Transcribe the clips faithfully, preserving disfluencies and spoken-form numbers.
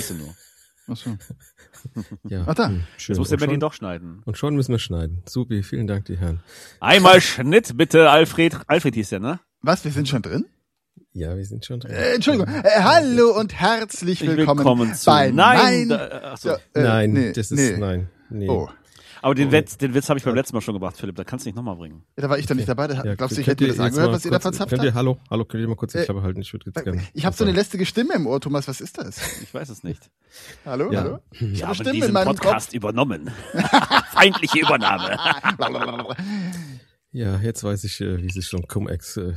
siehst du nur. Ach so. Ja, Ach da. Hm, schön. Jetzt muss der Und Berlin schon- doch schneiden. Und schon müssen wir schneiden. Supi, vielen Dank, die Herren. Einmal Schnitt, bitte, Alfred. Alfred hieß der, ne? Was, wir sind schon drin? Ja, wir sind schon drin. Äh, Entschuldigung. Äh, hallo und herzlich willkommen, zu bei Nein. Nein. Da, ach so. Ja, äh, nein, nee, das ist, nee. nein, nee. Oh, Aber den Witz, den Witz habe ich beim letzten Mal schon gebracht, Philipp. Da kannst du nicht nochmal bringen. ja, da war ich doch nicht dabei. Da, Ja, glaubst du, ich könnt hätte mir ihr das jetzt angehört, mal was ihr da kurz- verzapft Könnt ihr, habt? hallo, hallo, könnt ihr mal kurz die Äh, Klappe halten? Ich würde jetzt gerne. Ich habe so eine lästige Stimme im Ohr, Thomas. Was ist das? Ich weiß es nicht. Hallo, Ja. hallo? Ich eine habe Stimme in diesen meinem Podcast übernommen. Feindliche Übernahme. Kopf. Ja, jetzt weiß ich, äh, wie sich so ein Cum-Ex. Äh,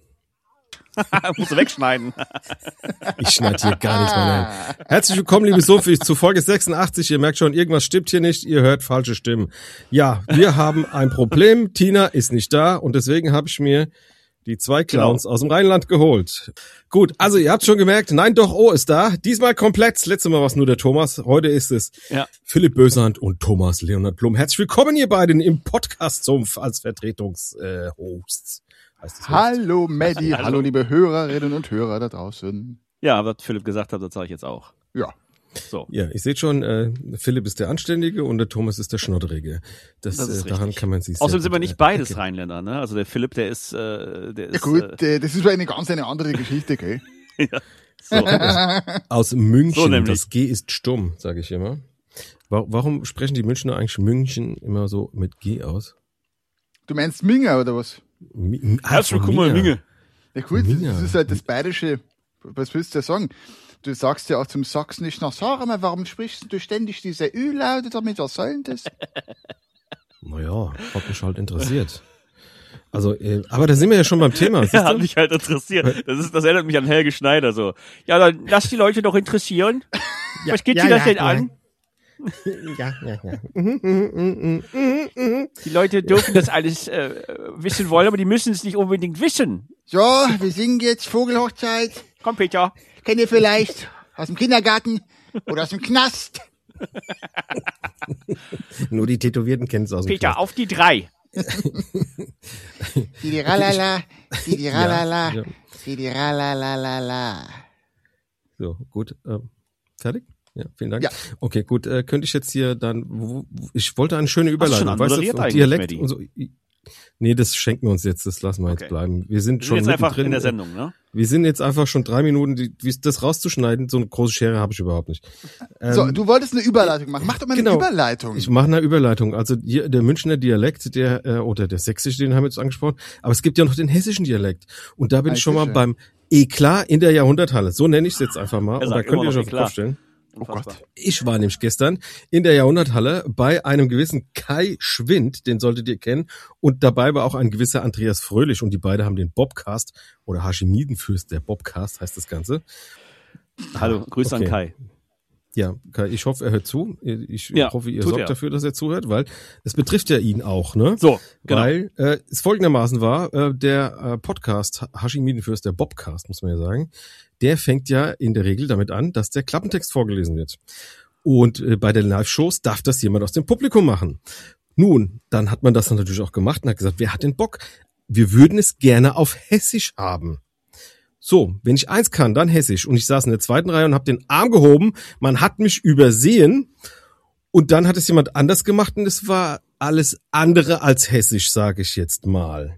Musst du wegschneiden. ich schneide hier gar nichts mehr rein. Herzlich willkommen, liebe Sofis, zu Folge sechsundachtzig. Ihr merkt schon, irgendwas stimmt hier nicht. Ihr hört falsche Stimmen. Ja, wir haben ein Problem. Tina ist nicht da und deswegen habe ich mir die zwei Clowns Genau. aus dem Rheinland geholt. Gut, also ihr habt schon gemerkt, nein, doch, oh ist da. Diesmal komplett. Das letzte Mal war es nur der Thomas. Heute ist es Ja. Philipp Bösand und Thomas Leonhard Blum. Herzlich willkommen, ihr beiden, im Podcast-Sumpf als Vertretungshosts. Äh, Hosts. Heißt das Host? Hallo, Maddie. Hallo. Hallo, liebe Hörerinnen und Hörer da draußen. Ja, was Philipp gesagt hat, das sage ich jetzt auch. Ja. So. Ja, ich sehe schon, äh, Philipp ist der Anständige und der Thomas ist der Schnodderige. Das, Das ist äh, daran richtig. kann man sich sehr Außerdem sind wir gut, nicht äh, beides erkennen. Rheinländer, ne? Also der Philipp, der ist, äh, der Ja ist. gut, äh, das ist eine ganz eine andere Geschichte, gell? Äh, ja. So. Aus München, So nämlich. das G ist stumm, sage ich immer. Wa- Warum sprechen die Münchner eigentlich München immer so mit G aus? Du meinst Minga oder was? Mi- M- ah, Herzlich von willkommen, Minga. Minge. Ja gut, Minga. das ist halt das Bayerische. Was willst du sagen? Du sagst ja auch zum Sachsen nicht nach Sag mal, warum sprichst du ständig diese Ü-Laute damit? Was soll denn das? Naja, hat mich halt interessiert. Also, äh, aber da sind wir ja schon beim Thema. siehst Ja, du? hat mich halt interessiert. Das ist, das erinnert mich an Helge Schneider so. Ja, dann lass die Leute doch interessieren. Was geht ja, dir das ja, denn ja. an? ja, ja, ja. Die Leute dürfen das alles äh, wissen wollen, aber die müssen es nicht unbedingt wissen. So, wir singen jetzt Vogelhochzeit. Komm, Peter. Kennt ihr vielleicht aus dem Kindergarten oder aus dem Knast? Nur die Tätowierten kennen es aus dem Peter, Knast. auf die drei. Didi ralala, didi ralala, Ja, ja. didi ralalalala. So, gut. Ähm, fertig? Ja, vielen Dank. Ja. Okay, gut. Äh, könnte ich jetzt hier dann, wo, wo, ich wollte eine schöne Hast du Überleitung. schon weißt anmoderiert du, eigentlich, Dialekt Maddie? und so. Nee, das schenken wir uns jetzt, das lassen wir Okay. jetzt bleiben. Wir sind Wir schon sind jetzt einfach mittendrin. in der Sendung, ne? Wir sind jetzt einfach schon drei Minuten, die, wie das rauszuschneiden, so eine große Schere habe ich überhaupt nicht. Ähm, So, du wolltest eine Überleitung machen. Mach doch mal eine genau. Überleitung. Ich mache eine Überleitung. Also hier der Münchner Dialekt, der äh, oder der sächsische, den haben wir jetzt angesprochen, aber es gibt ja noch den hessischen Dialekt. Und da bin ich schon mal Hessische. beim Eklat in der Jahrhunderthalle. So nenne ich es jetzt einfach mal. Er Und da sagt könnt immer ihr euch noch auf den Eklat. Kopf stellen. Oh Gott. Ich war nämlich gestern in der Jahrhunderthalle bei einem gewissen Kai Schwind, den solltet ihr kennen, und dabei war auch ein gewisser Andreas Fröhlich und die beiden haben den Bobcast oder Hashimidenfürst, der Bobcast heißt das Ganze. Hallo, Grüße Okay. an Kai. Ja, Kai, ich hoffe, er hört zu. Ich Ja, hoffe, ihr tut sorgt er. dafür, dass er zuhört, weil es betrifft ja ihn auch, ne? So, genau. Weil äh, es folgendermaßen war, äh, der äh, Podcast Hashimidenfürst, der Bobcast, muss man ja sagen, der fängt ja in der Regel damit an, dass der Klappentext vorgelesen wird. Und äh, bei den Live-Shows darf das jemand aus dem Publikum machen. Nun, dann hat man das dann natürlich auch gemacht und hat gesagt, wer hat den Bock? Wir würden es gerne auf Hessisch haben. So, wenn ich eins kann, dann Hessisch. Und ich saß in der zweiten Reihe und habe den Arm gehoben. Man hat mich übersehen. Und dann hat es jemand anders gemacht und es war alles andere als Hessisch, sage ich jetzt mal.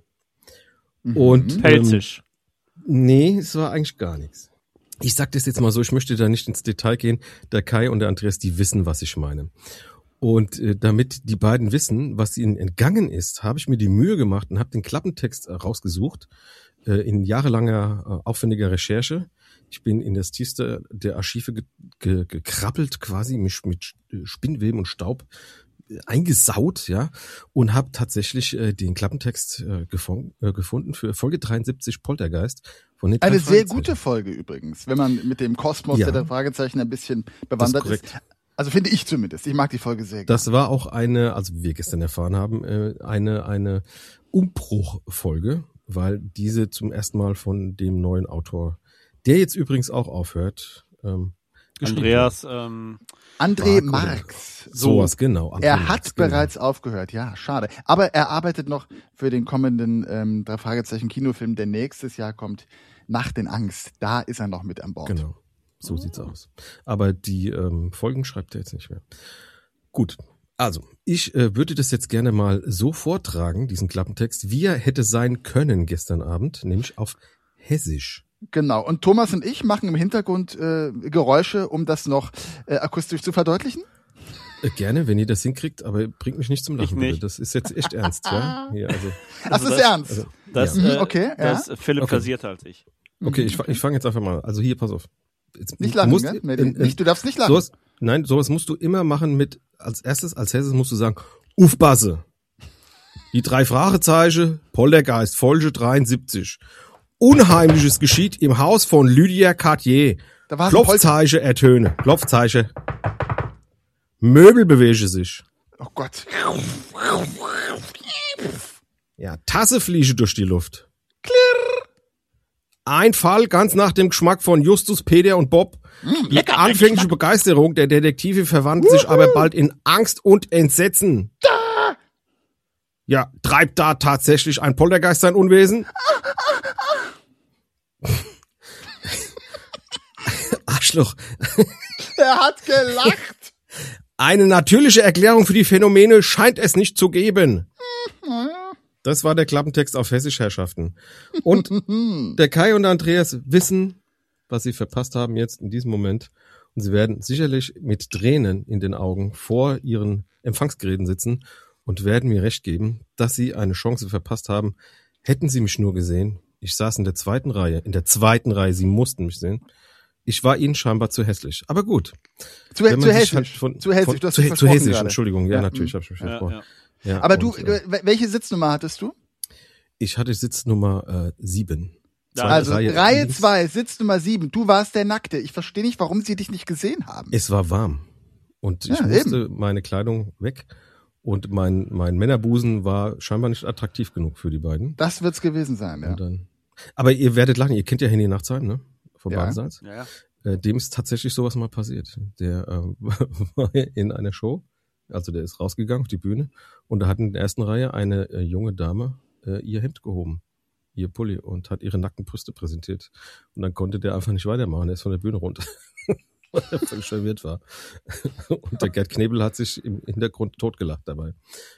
Und ähm, Pelzisch. nee, es war eigentlich gar nichts. Ich sag das jetzt mal so, ich möchte da nicht ins Detail gehen. Der Kai und der Andreas, die wissen, was ich meine. Und äh, damit die beiden wissen, was ihnen entgangen ist, habe ich mir die Mühe gemacht und habe den Klappentext äh, rausgesucht äh, in jahrelanger äh, aufwendiger Recherche. Ich bin in das tiefste der Archive ge ge gekrabbelt, quasi mich mit Spinnweben und Staub äh, eingesaut, ja, und habe tatsächlich äh, den Klappentext äh, gefon- äh, gefunden für Folge dreiundsiebzig Poltergeist von den drei Eine sehr Fragezeichen. gute Folge übrigens, wenn man mit dem Kosmos Ja. der drei Fragezeichen ein bisschen bewandert ist. korrekt. Also finde ich zumindest. Ich mag die Folge sehr gerne. Das war auch eine, also wie wir gestern erfahren haben, äh, eine eine Umbruchfolge, weil diese zum ersten Mal von dem neuen Autor, der jetzt übrigens auch aufhört, ähm, geschrieben Andreas, ähm, André Mark oder- Marx. wurde. Sowas, genau. André Er Marx, hat genau. bereits aufgehört, ja, schade. Aber er arbeitet noch für den kommenden ähm, drei Fragezeichen Kinofilm, der nächstes Jahr kommt, Nacht in Angst. Da ist er noch mit an Bord. Genau. So Oh. sieht's aus. Aber die ähm, Folgen schreibt er jetzt nicht mehr. Gut, also ich äh, würde das jetzt gerne mal so vortragen, diesen Klappentext, wie er hätte sein können gestern Abend, nämlich auf Hessisch. Genau. Und Thomas und ich machen im Hintergrund äh, Geräusche, um das noch äh, akustisch zu verdeutlichen. Äh, gerne, wenn ihr das hinkriegt, aber bringt mich nicht zum Ich Lachen, nicht. bitte. Das ist jetzt echt ernst, ja? Hier, also, Das Also ist das- ernst. also, Das, ja. Mhm, äh, okay, ja. das ist Philipp Okay. versierter als ich. Okay, ich, fa- ich fange jetzt einfach mal an. Also hier, pass auf. Jetzt, Nicht du lachen, musst, ne? äh, Medi? äh, Nicht, du darfst nicht lachen. Sowas, nein, sowas musst du immer machen mit, als erstes, als erstes musst du sagen, Ufbasse. Die drei Fragezeichen, Poltergeist, Folge dreiundsiebzig. Unheimliches geschieht im Haus von Lydia Cartier. Da war so ein Polter- Klopfzeichen ertöne. Klopfzeichen. Möbel bewegen sich. Oh Gott. Ja, Tasse fliege durch die Luft. Klirr. Ein Fall ganz nach dem Geschmack von Justus, Peter und Bob. Die anfängliche Begeisterung der Detektive verwandelt sich aber bald in Angst und Entsetzen. Ja, treibt da tatsächlich ein Poltergeist sein Unwesen? Arschloch. Er hat gelacht. Eine natürliche Erklärung für die Phänomene scheint es nicht zu geben. Das war der Klappentext auf Hessisch, Herrschaften. Und der Kai und der Andreas wissen, was sie verpasst haben jetzt in diesem Moment. Und sie werden sicherlich mit Tränen in den Augen vor ihren Empfangsgeräten sitzen und werden mir recht geben, dass sie eine Chance verpasst haben. Hätten sie mich nur gesehen. Ich saß in der zweiten Reihe. In der zweiten Reihe. Sie mussten mich sehen. Ich war ihnen scheinbar zu hässlich. Aber gut. Zu, Wenn man zu sich hessisch. halt von- zu hessisch, von- du hast zu, dich zu versprochen hessisch, gerade. Entschuldigung. Ja, Ja, natürlich mhm. habe ich mich Ja, versprochen. ja. Ja, Aber du, und, äh, äh, welche Sitznummer hattest du? ich hatte Sitznummer äh, sieben. Ja, Zweite Also Reihe Reihe links. zwei, Sitznummer sieben. Du warst der Nackte. Ich verstehe nicht, warum sie dich nicht gesehen haben. Es war warm. Und ich Ja, musste meine Kleidung weg. Und mein, mein Männerbusen war scheinbar nicht attraktiv genug für die beiden. Das wird's gewesen sein, ja. Und dann, aber ihr werdet lachen, ihr kennt ja Henny Nachtsheim, ne? Vom Ja. Badesalz. Ja, ja. Äh, dem ist tatsächlich sowas mal passiert. Der äh, war in einer Show, also der ist rausgegangen auf die Bühne und da hat in der ersten Reihe eine äh, junge Dame äh, ihr Hemd gehoben, ihr Pulli, und hat ihre nackten Brüste präsentiert. Und dann konnte der einfach nicht weitermachen, er ist von der Bühne runter, weil er völlig verwirrt war. Und der Gerd Knebel hat sich im Hintergrund totgelacht dabei.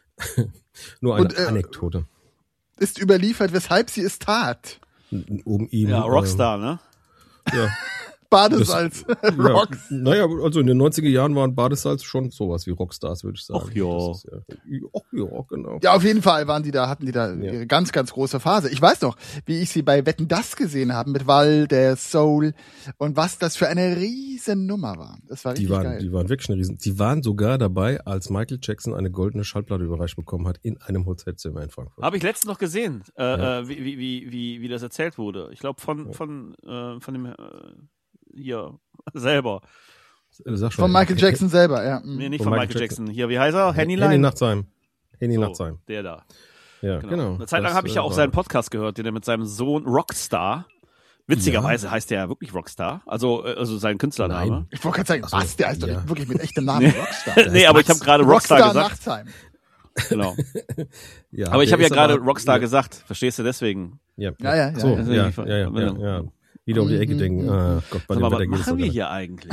Nur eine Und, äh, Anekdote. Ist überliefert, weshalb sie es tat. Um ihn, Ja, Rockstar, ne? Ähm, ja. Badesalz. Rocks. Ja, naja, also in den neunziger Jahren waren Badesalz schon sowas wie Rockstars, würde ich sagen. Ach ja. Das ist ja. Ach ja, genau. Ja, auf jeden Fall waren die da, hatten die da Ja. ihre ganz, ganz große Phase. Ich weiß noch, wie ich sie bei Wetten, das gesehen habe mit Wall, der Soul und was das für eine riesen Nummer war. Das war richtig Die waren, geil. die waren wirklich eine Riesen. Die waren sogar dabei, als Michael Jackson eine goldene Schallplatte überreicht bekommen hat in einem Hotelzimmer in Frankfurt. Habe ich letztens noch gesehen, äh, Ja. äh, wie, wie, wie, wie, wie das erzählt wurde. Ich glaube von, von, äh, von dem äh, hier selber. Äh, Sag schon. Von Michael Jackson selber, ja. Mhm. Nee, nicht Von von, Michael Michael Jackson. Hier, wie heißt er? Henny Henny Line. Nachtsheim. Henny So, Nachtsheim. Der da. Ja, Genau. genau. Eine Zeit lang Das, habe ich ja äh, auch war- seinen Podcast gehört, den er mit seinem Sohn Rockstar. Witzigerweise heißt der ja wirklich Rockstar. Also, äh, also sein Künstlername. Nein. Ich wollte gerade sagen, Ach so, was, der heißt doch ja. nicht wirklich mit echtem Namen Rockstar. nee, aber ich habe gerade Rockstar, Rockstar gesagt. Nachtsheim. Genau. Ja, Aber ich der habe ja ist gerade aber- Rockstar ja, gesagt. Verstehst du deswegen? Ja, Ja, ja, ja, So, ja. ja, ja, ja, ja, ja. Wieder um die Ecke denken. Ah, Gott, bei Sag dem mal, was Wetter geht es machen wir sogar. hier eigentlich?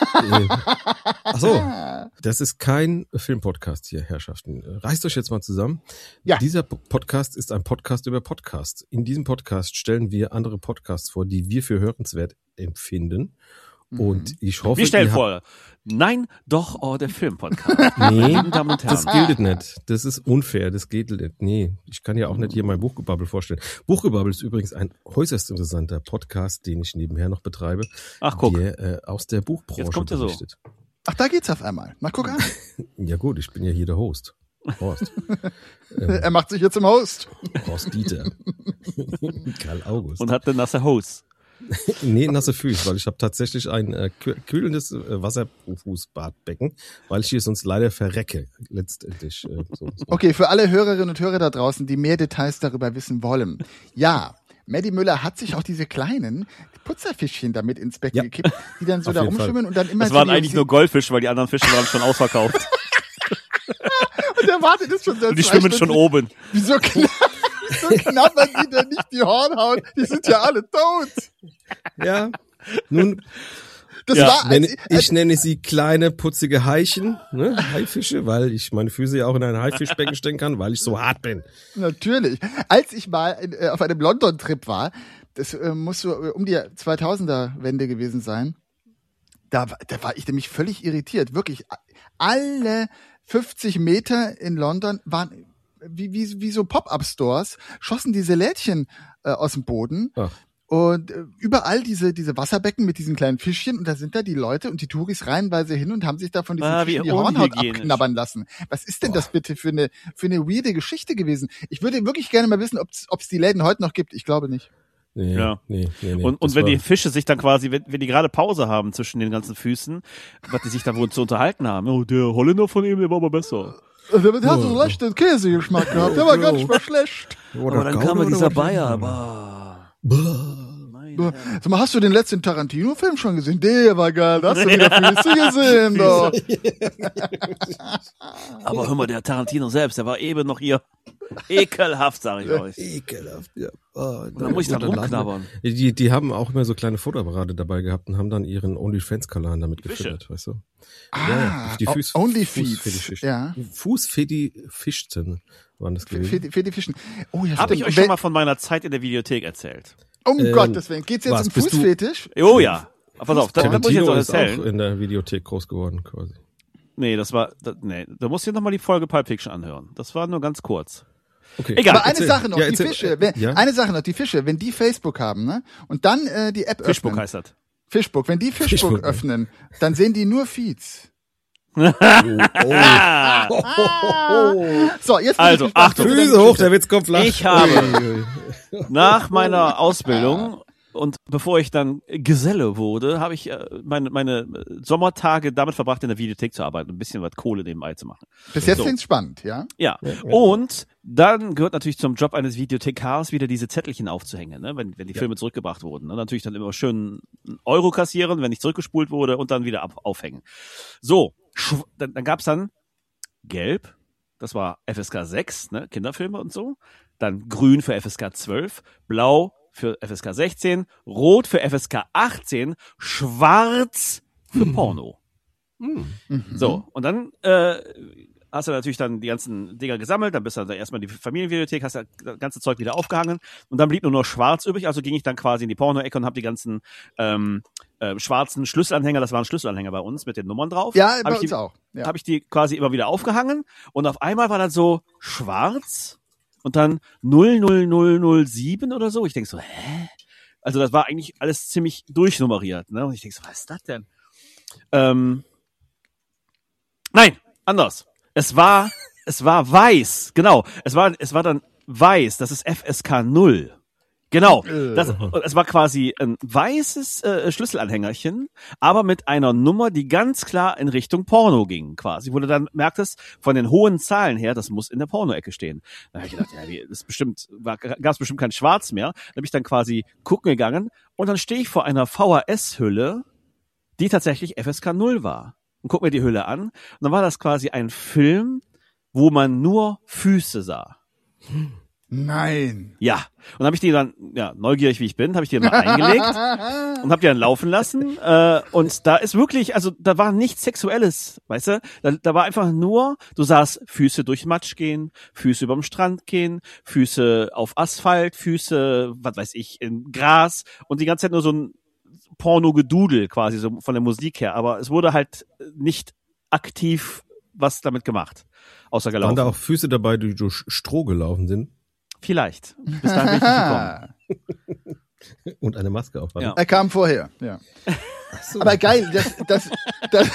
Ach so, das ist kein Filmpodcast hier, Herrschaften. Reißt euch jetzt mal zusammen. Ja. Dieser P- Podcast ist ein Podcast über Podcasts. In diesem Podcast stellen wir andere Podcasts vor, die wir für hörenswert empfinden. Und ich hoffe, Wir stellen ihr vor, nein, doch, oh, der Filmpodcast. habt, nee, Meine Damen und das Herren. gilt nicht. Das ist unfair, das geht nicht. Nee, ich kann ja auch nicht hier mein Buchgebabbel vorstellen. Buchgebabbel ist übrigens ein äußerst interessanter Podcast, den ich nebenher noch betreibe, Ach, guck. der äh, aus der Buchbranche Jetzt kommt er so. berichtet. Ach, da geht's auf einmal. Na, guck an. Ja gut, ich bin ja hier der Host. Horst. Er macht sich jetzt zum Host. Horst Dieter. Karl August. Und hat eine nasse Hose. Nee, nasse Füße, weil ich habe tatsächlich ein äh, kü- kühlendes äh, Wasserfußbadbecken, weil ich hier sonst leider verrecke, letztendlich. Äh, so, so. Okay, für alle Hörerinnen und Hörer da draußen, die mehr Details darüber wissen wollen. Ja, Maddie Müller hat sich auch diese kleinen Putzerfischchen damit ins Becken Ja. gekippt, die dann so Auf da jeden Fall. rumschwimmen und dann immer Das so waren die- eigentlich nur Goldfische, weil die anderen Fische waren schon ausverkauft. Und der wartet jetzt schon seit Und die zwei schwimmen schon Stunden. oben. Wieso, kna wieso knabbern die denn nicht die Hornhaut? Die sind ja alle tot. Ja, nun, Das Ja, war, Nenn, als, ich nenne sie kleine, putzige Haischen, ne? Haifische, weil ich meine Füße ja auch in ein Haifischbecken stecken kann, weil ich so hart bin. Natürlich. Als ich mal in, äh, auf einem London-Trip war, das äh, muss so äh, um die zweitausender-Wende gewesen sein, da, da war ich nämlich völlig irritiert. Wirklich, alle fünfzig Meter in London waren wie, wie, wie so Pop-Up-Stores, schossen diese Lädchen äh, aus dem Boden. Ach. Und äh, überall diese diese Wasserbecken mit diesen kleinen Fischchen und da sind da die Leute und die Touris reihenweise hin und haben sich da von diesen Ah, wie Fischen die Hornhaut unhygienisch. abknabbern lassen. Was ist denn das bitte für eine für eine weirde Geschichte gewesen? Ich würde wirklich gerne mal wissen, ob es die Läden heute noch gibt. Ich glaube nicht. Nee, Ja. nee, nee, nee. Und, und Das wenn war- die Fische sich dann quasi, wenn, wenn die gerade Pause haben zwischen den ganzen Füßen, was die sich da wohl zu unterhalten haben. Oh, der Holländer von ihm, der war aber besser. Der hat so leicht den Käsegeschmack gehabt. Der war gar nicht mal schlecht. Oder aber dann Gouda kam ja oder dieser was? Bayer. Bah. Bah. Sag mal, hast du den letzten Tarantino-Film schon gesehen? Der war geil. Da hast du wieder Füße gesehen, doch. Aber hör mal, der Tarantino selbst, der war eben noch hier ekelhaft, sag ich euch. Ekelhaft, ja. Oh, Da muss ich dann dann rumknabbern. Die, die haben auch immer so kleine Fotoapparate dabei gehabt und haben dann ihren OnlyFans-Kanal damit Fische. gefüllt, weißt du? Ah, Ja, die Fuß- Only Fußfetisch- Feeds. Ja. Fußfetischisten waren das Für, gewesen. die- für die Fischen. Oh, ja, Habe ich stimmt. euch schon mal von meiner Zeit in der Videothek erzählt? Um Ähm, Gottes Willen. Geht's jetzt was, um bist du- Fußfetisch? Oh ja. Pass auf, das, das muss ich jetzt Tarantino noch ist auch erzählen. in der Videothek groß geworden, quasi. Nee, das war, das, nee, da musst du dir nochmal die Folge Pulp Fiction anhören. Das war nur ganz kurz. Okay. Egal. Aber eine Erzähl. Sache noch, Ja, die erzähl. Fische. Wenn, Ja? Eine Sache noch, die Fische, wenn die Facebook haben, ne? Und dann äh, die App Fischbuck öffnen. heißt das. Fischbook. Wenn die Fischbook Fischbook, ja. öffnen, dann sehen die nur Feeds. Oh, oh. So, jetzt bin Also, ich gespannt, Achtung. was du Füße denn hoch, geschickt der Witz kommt flach. Ich habe- Ui, ui. Nach meiner Ausbildung und bevor ich dann Geselle wurde, habe ich äh, meine, meine Sommertage damit verbracht, in der Videothek zu arbeiten, ein bisschen was Kohle nebenbei zu machen. hast. Bis jetzt So. klingt's spannend, ja? Ja. Ja, ja. Und dann gehört natürlich zum Job eines Videothekars wieder diese Zettelchen aufzuhängen, ne? wenn, wenn die Filme zurückgebracht wurden. Ne? Natürlich dann immer schön einen Euro kassieren, wenn nicht zurückgespult wurde und dann wieder ab, aufhängen. So, schw- dann, dann gab's dann Gelb, das war F S K sechs, ne? Kinderfilme und so. Dann Grün für F S K zwölf, Blau für F S K sechzehn, Rot für F S K achtzehn, Schwarz für Porno. Mhm. So, und dann äh, hast du natürlich dann die ganzen Dinger gesammelt, dann bist du dann erstmal in die Familienbibliothek, hast das ganze Zeug wieder aufgehangen und dann blieb nur noch schwarz übrig, also ging ich dann quasi in die Porno-Ecke und habe die ganzen ähm, äh, schwarzen Schlüsselanhänger, das waren Schlüsselanhänger bei uns mit den Nummern drauf. Ja, hab bei ich uns die, auch. Ja. Habe ich die quasi immer wieder aufgehangen und auf einmal war das so schwarz und dann null null null null sieben oder so. Ich denk so, hä? Also das war eigentlich alles ziemlich durchnummeriert, ne? Und ich denk so, was ist das denn? Ähm, nein, anders. Es war, es war weiß, genau. Es war, es war dann weiß, das ist F S K null. Genau. Das, es war quasi ein weißes äh, Schlüsselanhängerchen, aber mit einer Nummer, die ganz klar in Richtung Porno ging, quasi. Wo du dann merktest, von den hohen Zahlen her, das muss in der Porno-Ecke stehen. Da habe ich gedacht, ja, wie, das ist bestimmt, gab es bestimmt kein Schwarz mehr. Da bin ich dann quasi gucken gegangen und dann stehe ich vor einer V H S-Hülle, die tatsächlich F S K null war. Und guck mir die Hülle an. Und dann war das quasi ein Film, wo man nur Füße sah. Nein. Ja. Und dann habe ich die dann, ja, neugierig wie ich bin, habe ich die dann mal eingelegt und habe die dann laufen lassen. Äh, und da ist wirklich, also da war nichts Sexuelles, weißt du? Da, da war einfach nur, du sahst Füße durch Matsch gehen, Füße überm Strand gehen, Füße auf Asphalt, Füße, was weiß ich, in Gras und die ganze Zeit nur so ein Porno-Gedudel quasi, so von der Musik her. Aber es wurde halt nicht aktiv was damit gemacht, außer Waren gelaufen. da auch Füße dabei, die durch Stroh gelaufen sind Vielleicht. Bis dahin bin ich nicht gekommen. und eine Maske auf hatten? Ja. Er kam vorher, ja. Aber geil, das, das, das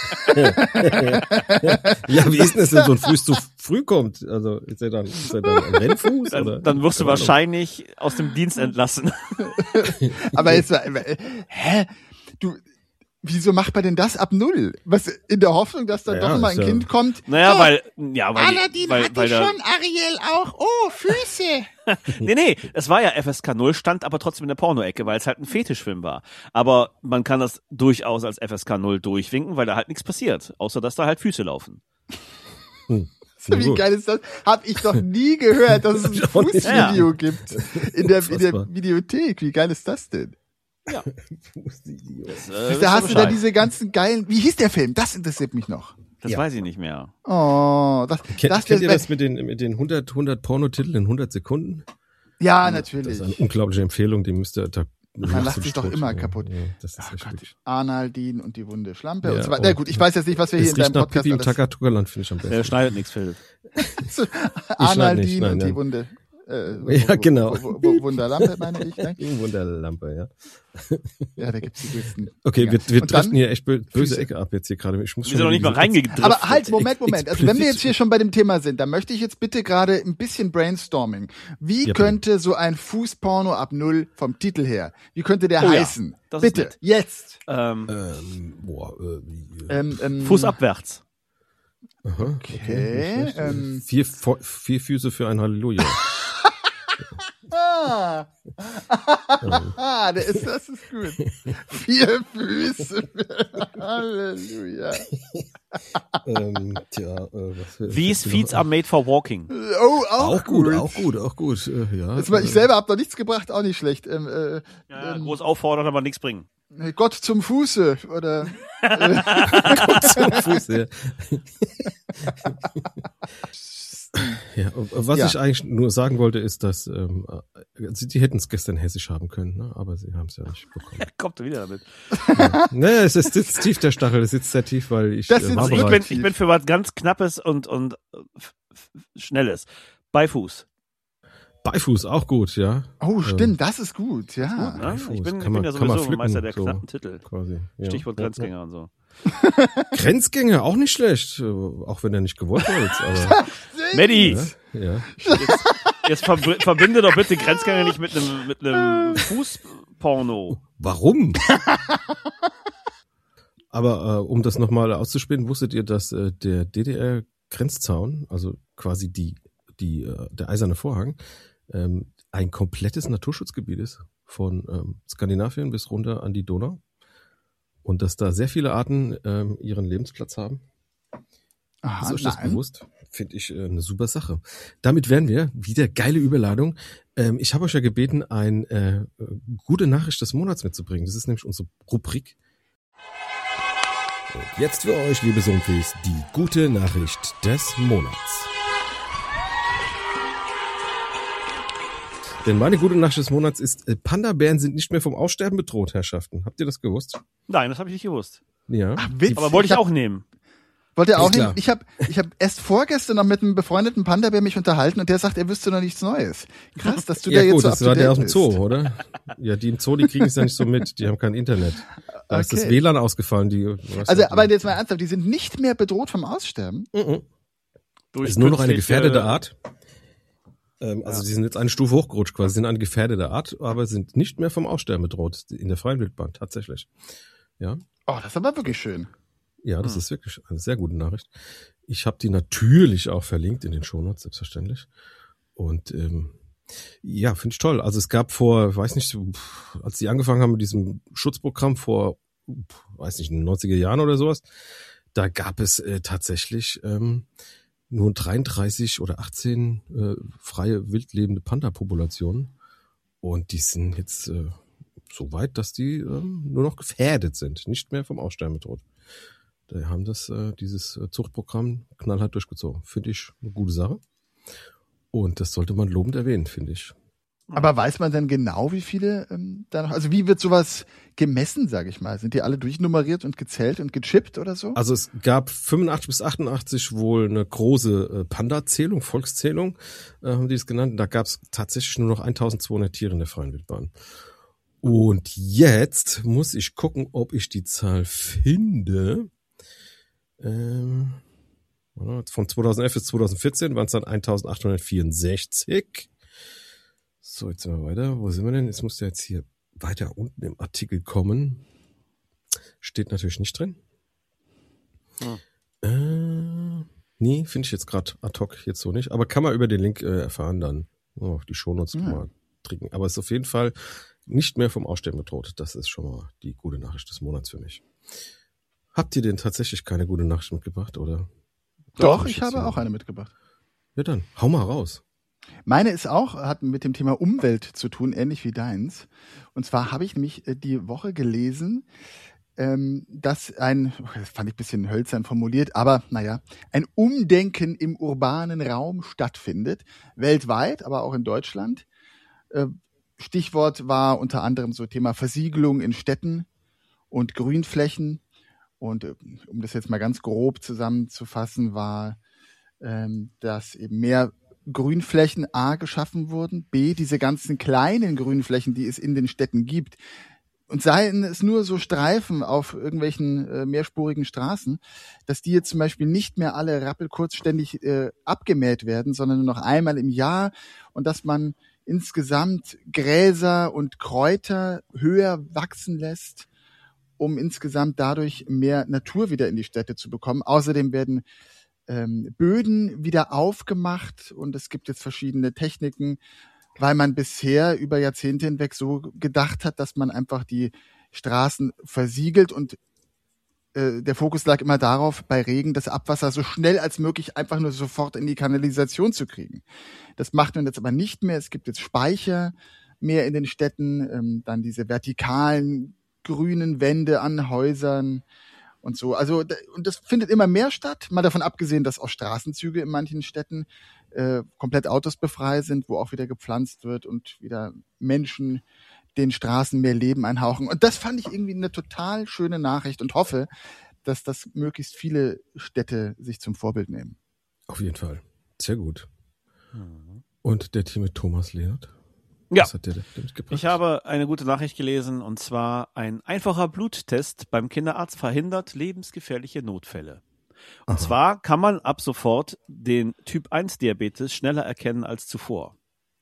Ja, wie ist denn das, wenn so ein Fuß zu früh kommt? Also ist er dann, ist er dann ein Rennfuß? oder? Dann, dann wirst du Keine Ahnung. wahrscheinlich aus dem Dienst entlassen. aber jetzt, äh, hä? Du, wieso macht man denn das ab null? Was, in der Hoffnung, dass da Ja, doch mal ist ein ja- Kind kommt? Naja, so, weil, ja, weil, die, Aladdin weil, hatte weil da, schon, Ariel auch. Oh, Füße. nee, nee, es war ja F S K null, stand aber trotzdem in der Porno-Ecke, weil es halt ein Fetischfilm war. Aber man kann das durchaus als F S K null durchwinken, weil da halt nichts passiert, außer dass da halt Füße laufen. Hm. Wie Gut. geil ist das? Hab ich noch nie gehört, dass es ein Ich auch nicht. Fußvideo gibt in der, in Unfassbar. der Videothek. Wie geil ist das denn? Ja. Fußidiot. Das, äh, Da hast du da Bescheid. diese ganzen geilen, wie hieß der Film? Das interessiert mich noch. Das Ja. weiß ich nicht mehr. Oh, das, Kennt, das, kennt ihr das, das mit den, mit den hundert, hundert Pornotiteln in hundert Sekunden? ja, Das ist natürlich. eine unglaubliche Empfehlung, die müsst ihr, da Man lacht sich doch immer kaputt. Ja, das ist Ach echt Gott, wirklich. Arnaldin und die wunde Schlampe Ja, und so weiter. oh. Na gut, ich weiß jetzt nicht, was wir hier Es in riecht deinem nach Podcast Pipi im alles. Takatuka-Land, finde ich am besten. Der schneidet nichts, Philipp. Arnaldin nein, und die nein. Wunde. Äh, Ja, genau. W- w- Wunderlampe, meine ich, ne? Die Wunderlampe, ja. Ja, da gibt's die größten. Okay, Dinger. wir, wir Und dann- driften hier echt bö- böse Füße. Ecke ab jetzt hier gerade. Ich muss Wir schon sind noch nicht mal wieder- reingedriftet. Aber halt, Moment, Ex- Moment. Also wenn wir jetzt explizit. hier schon bei dem Thema sind, dann möchte ich jetzt bitte gerade ein bisschen brainstorming. Wie Ja, bitte. könnte so ein Fußporno ab Null vom Titel her, wie könnte der Oh ja, heißen? das ist Bitte, nett. jetzt. Ähm, Ähm, boah, äh, wie, äh, Ähm, ähm, Fuß abwärts. aha, Okay, nicht schlecht. ähm. vier, Fo- vier Füße für ein Halleluja. Ah, ah, der ist, das ist gut. Vier Füße. Halleluja. ähm, tja, äh, was These feet are made for walking. Oh, auch, auch gut, auch gut, auch gut. Äh, ja, Jetzt mal, ich äh, selber habe noch nichts gebracht, auch nicht schlecht. Ähm, äh, Ja, ähm, groß auffordern, aber nichts bringen. Gott zum Fuße oder zum Fuß, ja. Ja, und was Ja. ich eigentlich nur sagen wollte, ist, dass ähm, sie, die hätten es gestern hessisch haben können, ne? Aber sie haben es ja nicht bekommen. Kommt er wieder damit. Ne, es ist, sitzt tief, der Stachel, es sitzt sehr tief, weil ich Das äh, sind war so Also ich bereit. bin, ich bin für was ganz Knappes und, und äh, f- f- Schnelles. Beifuß. Beifuß, auch gut, ja. oh, stimmt, das ist gut, ja. Ne? Beifuß, Ich bin, ich kann man- bin ja kann man sowieso Meister der pflücken, knappen so. Titel. Quasi. Ja. Stichwort Ja, Grenzgänger und so. ja. Grenzgänger, auch nicht schlecht, äh, auch wenn er nicht gewollt war jetzt, aber Medi, ja, ja. jetzt, jetzt verb verbinde doch bitte Grenzgänger nicht mit einem mit einem Fußporno. Warum? Aber äh, um das nochmal auszuspielen, wusstet ihr, dass äh, der D D R-Grenzzaun, also quasi die, die, äh, der eiserne Vorhang, ähm, ein komplettes Naturschutzgebiet ist, von ähm, Skandinavien bis runter an die Donau? Und dass da sehr viele Arten ähm, ihren Lebensplatz haben? Aha, Ist euch das nein. bewusst? Finde ich äh, eine super Sache. Damit wären wir, wieder geile Überladung. Ähm, ich habe euch ja gebeten, ein äh, äh, gute Nachricht des Monats mitzubringen. Das ist nämlich unsere Rubrik. Und jetzt für euch, liebe Sumpfis, die gute Nachricht des Monats. Denn meine gute Nachricht des Monats ist, äh, Panda-Bären sind nicht mehr vom Aussterben bedroht, Herrschaften. Habt ihr das gewusst? Nein, das habe ich nicht gewusst. Ja. Ach, Witz. Aber wollte ich hab- auch nehmen. Wollt ihr auch Ist klar. hin? Ich habe ich hab erst vorgestern noch mit einem befreundeten Panda-Bär mich unterhalten und der sagt, er wüsste noch nichts Neues. Krass, dass du Ja da jetzt gut, so das up to war der date aus dem bist. Zoo, oder? Ja, die im Zoo, die kriegen es ja nicht so mit. Die haben kein Internet. Da ist das Okay. W L A N ausgefallen. Die, weißt Also, du, aber die, jetzt mal ernsthaft, die sind nicht mehr bedroht vom Aussterben? Mhm. Durch ist nur noch eine künstliche- gefährdete Art. Ähm, also sie sind jetzt eine Stufe hochgerutscht quasi, sind eine gefährdete Art, aber sind nicht mehr vom Aussterben bedroht in der freien Wildbahn, tatsächlich. Ja, Oh, das ist aber wirklich schön. ja, das Hm. ist wirklich eine sehr gute Nachricht. Ich habe die natürlich auch verlinkt in den Shownotes, selbstverständlich. Und ähm, ja, finde ich toll. Also es gab vor, weiß nicht, pff, als die angefangen haben mit diesem Schutzprogramm vor, pff, weiß nicht, in den neunziger Jahren oder sowas, da gab es äh, tatsächlich ähm, nur dreiunddreißig oder achtzehn äh, freie, wildlebende Panda-Populationen. Und die sind jetzt äh, so weit, dass die ähm, nur noch gefährdet sind, nicht mehr vom Aussterben bedroht. Da haben das, äh, dieses äh, Zuchtprogramm knallhart durchgezogen. Finde ich eine gute Sache. Und das sollte man lobend erwähnen, finde ich. Aber weiß man denn genau, wie viele ähm, da noch, also wie wird sowas gemessen, sage ich mal? Sind die alle durchnummeriert und gezählt und gechippt oder so? Also es gab fünfundachtzig bis achtundachtzig wohl eine große äh, Panda-Zählung, Volkszählung, äh, haben die es genannt. Da gab es tatsächlich nur noch eintausendzweihundert Tiere in der freien Wildbahn. Und jetzt muss ich gucken, ob ich die Zahl finde. Ähm, von zweitausendelf bis zweitausendvierzehn waren es dann eintausendachthundertvierundsechzig. So, jetzt sind wir weiter. Wo sind wir denn? Jetzt muss der jetzt hier weiter unten im Artikel kommen. Steht natürlich nicht drin. Hm. Äh, nee, finde ich jetzt gerade ad hoc jetzt so nicht. Aber kann man über den Link äh, erfahren dann. Oh, die Shownotes Ja. mal trinken. Aber es ist auf jeden Fall nicht mehr vom Aussterben bedroht. Das ist schon mal die gute Nachricht des Monats für mich. Habt ihr denn tatsächlich keine gute Nachricht mitgebracht, oder? Doch, Hab ich jetzt habe hier- auch eine mitgebracht. Ja dann, hau mal raus. Meine ist auch, hat mit dem Thema Umwelt zu tun, ähnlich wie deins. Und zwar habe ich nämlich äh, die Woche gelesen, ähm, dass ein, das fand ich ein bisschen hölzern formuliert, aber naja, ein Umdenken im urbanen Raum stattfindet, weltweit, aber auch in Deutschland. Äh, Stichwort war unter anderem so Thema Versiegelung in Städten und Grünflächen. Und äh, um das jetzt mal ganz grob zusammenzufassen, war, ähm, dass eben mehr Grünflächen A geschaffen wurden, B diese ganzen kleinen Grünflächen, die es in den Städten gibt, und seien es nur so Streifen auf irgendwelchen äh, mehrspurigen Straßen, dass die jetzt zum Beispiel nicht mehr alle rappelkurz ständig äh, abgemäht werden, sondern nur noch einmal im Jahr, und dass man insgesamt Gräser und Kräuter höher wachsen lässt, um insgesamt dadurch mehr Natur wieder in die Städte zu bekommen. Außerdem werden ähm, Böden wieder aufgemacht, und es gibt jetzt verschiedene Techniken, weil man bisher über Jahrzehnte hinweg so gedacht hat, dass man einfach die Straßen versiegelt, und äh, der Fokus lag immer darauf, bei Regen das Abwasser so schnell als möglich einfach nur sofort in die Kanalisation zu kriegen. Das macht man jetzt aber nicht mehr. Es gibt jetzt Speicher mehr in den Städten, ähm, dann diese vertikalen grünen Wände an Häusern und so. Also, und das findet immer mehr statt, mal davon abgesehen, dass auch Straßenzüge in manchen Städten äh, komplett autosbefrei sind, wo auch wieder gepflanzt wird und wieder Menschen den Straßen mehr Leben einhauchen. Und das fand ich irgendwie eine total schöne Nachricht und hoffe, dass das möglichst viele Städte sich zum Vorbild nehmen. Auf jeden Fall. Sehr gut. Und der Team mit Thomas Lehnert? Ja, Was hat der denn mitgebracht? ich habe eine gute Nachricht gelesen, und zwar: ein einfacher Bluttest beim Kinderarzt verhindert lebensgefährliche Notfälle. Und Aha. zwar kann man ab sofort den Typ eins Diabetes schneller erkennen als zuvor.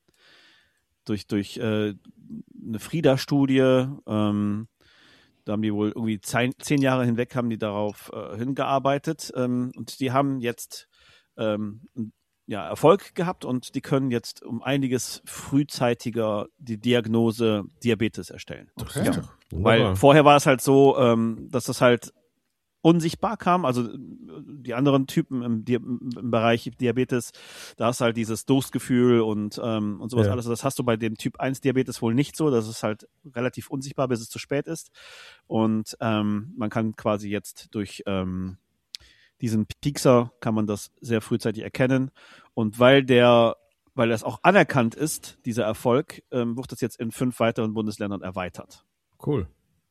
Durch, durch äh, eine Frida-Studie, ähm, da haben die wohl irgendwie zehn, zehn Jahre hinweg haben die darauf äh, hingearbeitet, ähm, und die haben jetzt ähm, ja, Erfolg gehabt, und die können jetzt um einiges frühzeitiger die Diagnose Diabetes erstellen. Das Okay. ist doch Weil wunderbar. vorher war es halt so, ähm, dass das halt unsichtbar kam. Also die anderen Typen im, Di- im Bereich Diabetes, da hast du halt dieses Durstgefühl und, ähm, und sowas Ja. alles. Das hast du bei dem Typ eins Diabetes wohl nicht so. Das ist halt relativ unsichtbar, bis es zu spät ist. Und ähm, man kann quasi jetzt durch ähm, diesen Piekser kann man das sehr frühzeitig erkennen. Und weil der, weil das auch anerkannt ist, dieser Erfolg, ähm, wird das jetzt in fünf weiteren Bundesländern erweitert. Cool.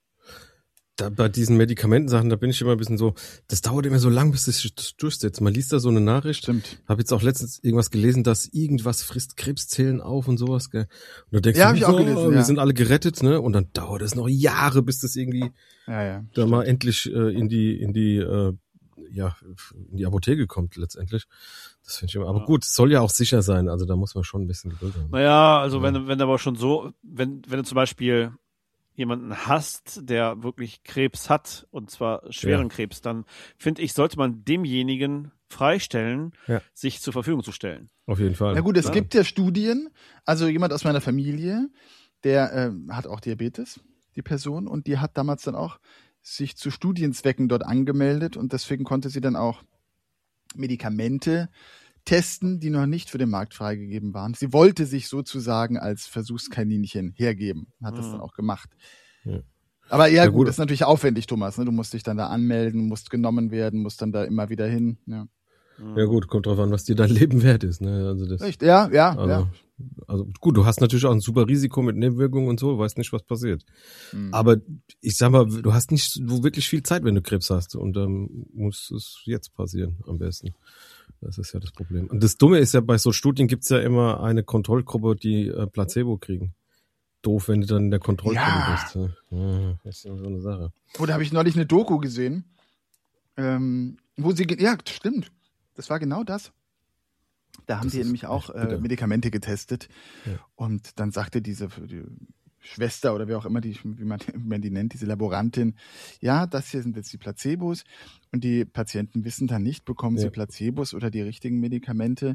Da, bei diesen Medikamentensachen, da bin ich immer ein bisschen so, das dauert immer so lang, bis das sich durchsetzt. Man liest da so eine Nachricht. Stimmt. Habe jetzt auch letztens irgendwas gelesen, dass irgendwas frisst Krebszellen auf und sowas, gell? Und da denkst Ja, du, hab ich so, auch gelesen, wir ja. sind alle gerettet, ne? Und dann dauert es noch Jahre, bis das irgendwie Ja, ja. da mal endlich äh, in die, in die, äh, ja, in die Apotheke kommt letztendlich. Das finde ich immer. Aber Ja. gut, es soll ja auch sicher sein, also da muss man schon ein bisschen Geduld haben. Naja, also Ja. wenn, du- wenn du aber schon so, wenn, wenn du zum Beispiel jemanden hast, der wirklich Krebs hat, und zwar schweren Ja. Krebs, dann finde ich, sollte man demjenigen freistellen, Ja. sich zur Verfügung zu stellen. Auf jeden Fall. Na gut, es Ja. gibt ja Studien, also jemand aus meiner Familie, der ähm, hat auch Diabetes, die Person, und die hat damals dann auch sich zu Studienzwecken dort angemeldet, und deswegen konnte sie dann auch Medikamente testen, die noch nicht für den Markt freigegeben waren. Sie wollte sich sozusagen als Versuchskaninchen hergeben, hat das Mhm. dann auch gemacht. Ja. Aber ja, Ja, gut, gut. das ist natürlich aufwendig, Thomas. Ne? Du musst dich dann da anmelden, musst genommen werden, musst dann da immer wieder hin. Ja, Ja gut, kommt drauf an, was dir dein Leben wert ist, ne? Also das. Richtig. ja, ja. Also, ja. also gut, du hast natürlich auch ein super Risiko mit Nebenwirkungen und so, weißt nicht, was passiert. Mhm. Aber ich sag mal, du hast nicht so wirklich viel Zeit, wenn du Krebs hast, und dann muss es jetzt passieren am besten. Das ist ja das Problem. Und das Dumme ist ja, bei so Studien gibt's ja immer eine Kontrollgruppe, die äh, Placebo kriegen. Doof, wenn du dann in der Kontrollgruppe Ja. bist. Ne? Ja, das ist ja so eine Sache. Oh, da habe ich neulich eine Doku gesehen, ähm, wo sie, ge- ja, stimmt, das war genau das. Da haben Das die ist nämlich auch echt äh, bitter. Medikamente getestet, Ja. und dann sagte diese die Schwester oder wer auch immer, die, wie man, wie man die nennt, diese Laborantin, ja, das hier sind jetzt die Placebos, und die Patienten wissen dann nicht, bekommen sie Ja. Placebos oder die richtigen Medikamente.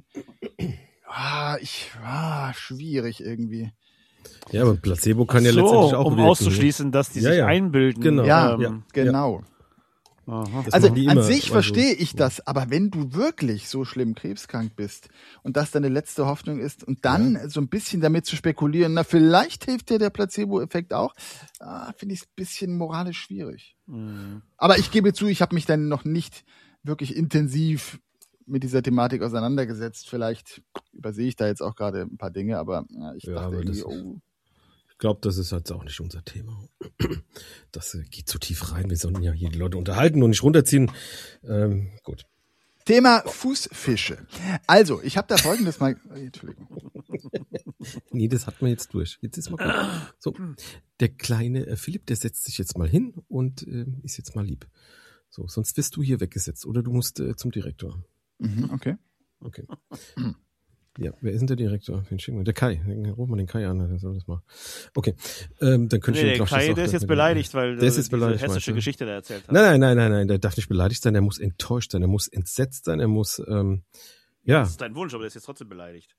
Ah, ich, ah, schwierig irgendwie. Ja, aber Placebo kann ja so, letztendlich auch um wirken. auszuschließen, dass die Ja, sich ja. einbilden. Genau. Ja, ähm, ja. genau. Aha. Das Also machen die an immer, sich also- verstehe ich das, aber wenn du wirklich so schlimm krebskrank bist und das deine letzte Hoffnung ist und dann so ein bisschen damit zu spekulieren, na vielleicht hilft dir der Placebo-Effekt auch, ah, finde ich es ein bisschen moralisch schwierig. Mhm. Aber ich gebe zu, ich habe mich dann noch nicht wirklich intensiv mit dieser Thematik auseinandergesetzt. Vielleicht übersehe ich da jetzt auch gerade ein paar Dinge, aber ja, ich Ja, dachte aber das- irgendwie, oh. Ich glaube, das ist jetzt auch nicht unser Thema. Das äh, geht zu tief rein. Wir sollten ja hier die Leute unterhalten und nicht runterziehen. Ähm, gut. Thema Fußfische. Also, ich habe da folgendes mal. Entschuldigung. Nee, das hat man jetzt durch. Jetzt ist mal gut. So, der kleine äh, Philipp, der setzt sich jetzt mal hin und äh, ist jetzt mal lieb. So, sonst wirst du hier weggesetzt oder du musst äh, zum Direktor. Mhm, okay. Okay. Ja, wer ist denn der Direktor? Den schicken wir. Der Kai. Ruf mal den Kai an, der soll das mal. Okay. Ähm, dann könnte Nee, ich der den Kai, der ist jetzt beleidigt, weil Der ist du jetzt beleidigt, diese meinst hessische du? Geschichte da erzählt hast. Nein, nein, nein, nein, nein, der darf nicht beleidigt sein, der muss enttäuscht sein, der muss entsetzt sein, er muss, ähm, ja. Das ist dein Wunsch, aber der ist jetzt trotzdem beleidigt.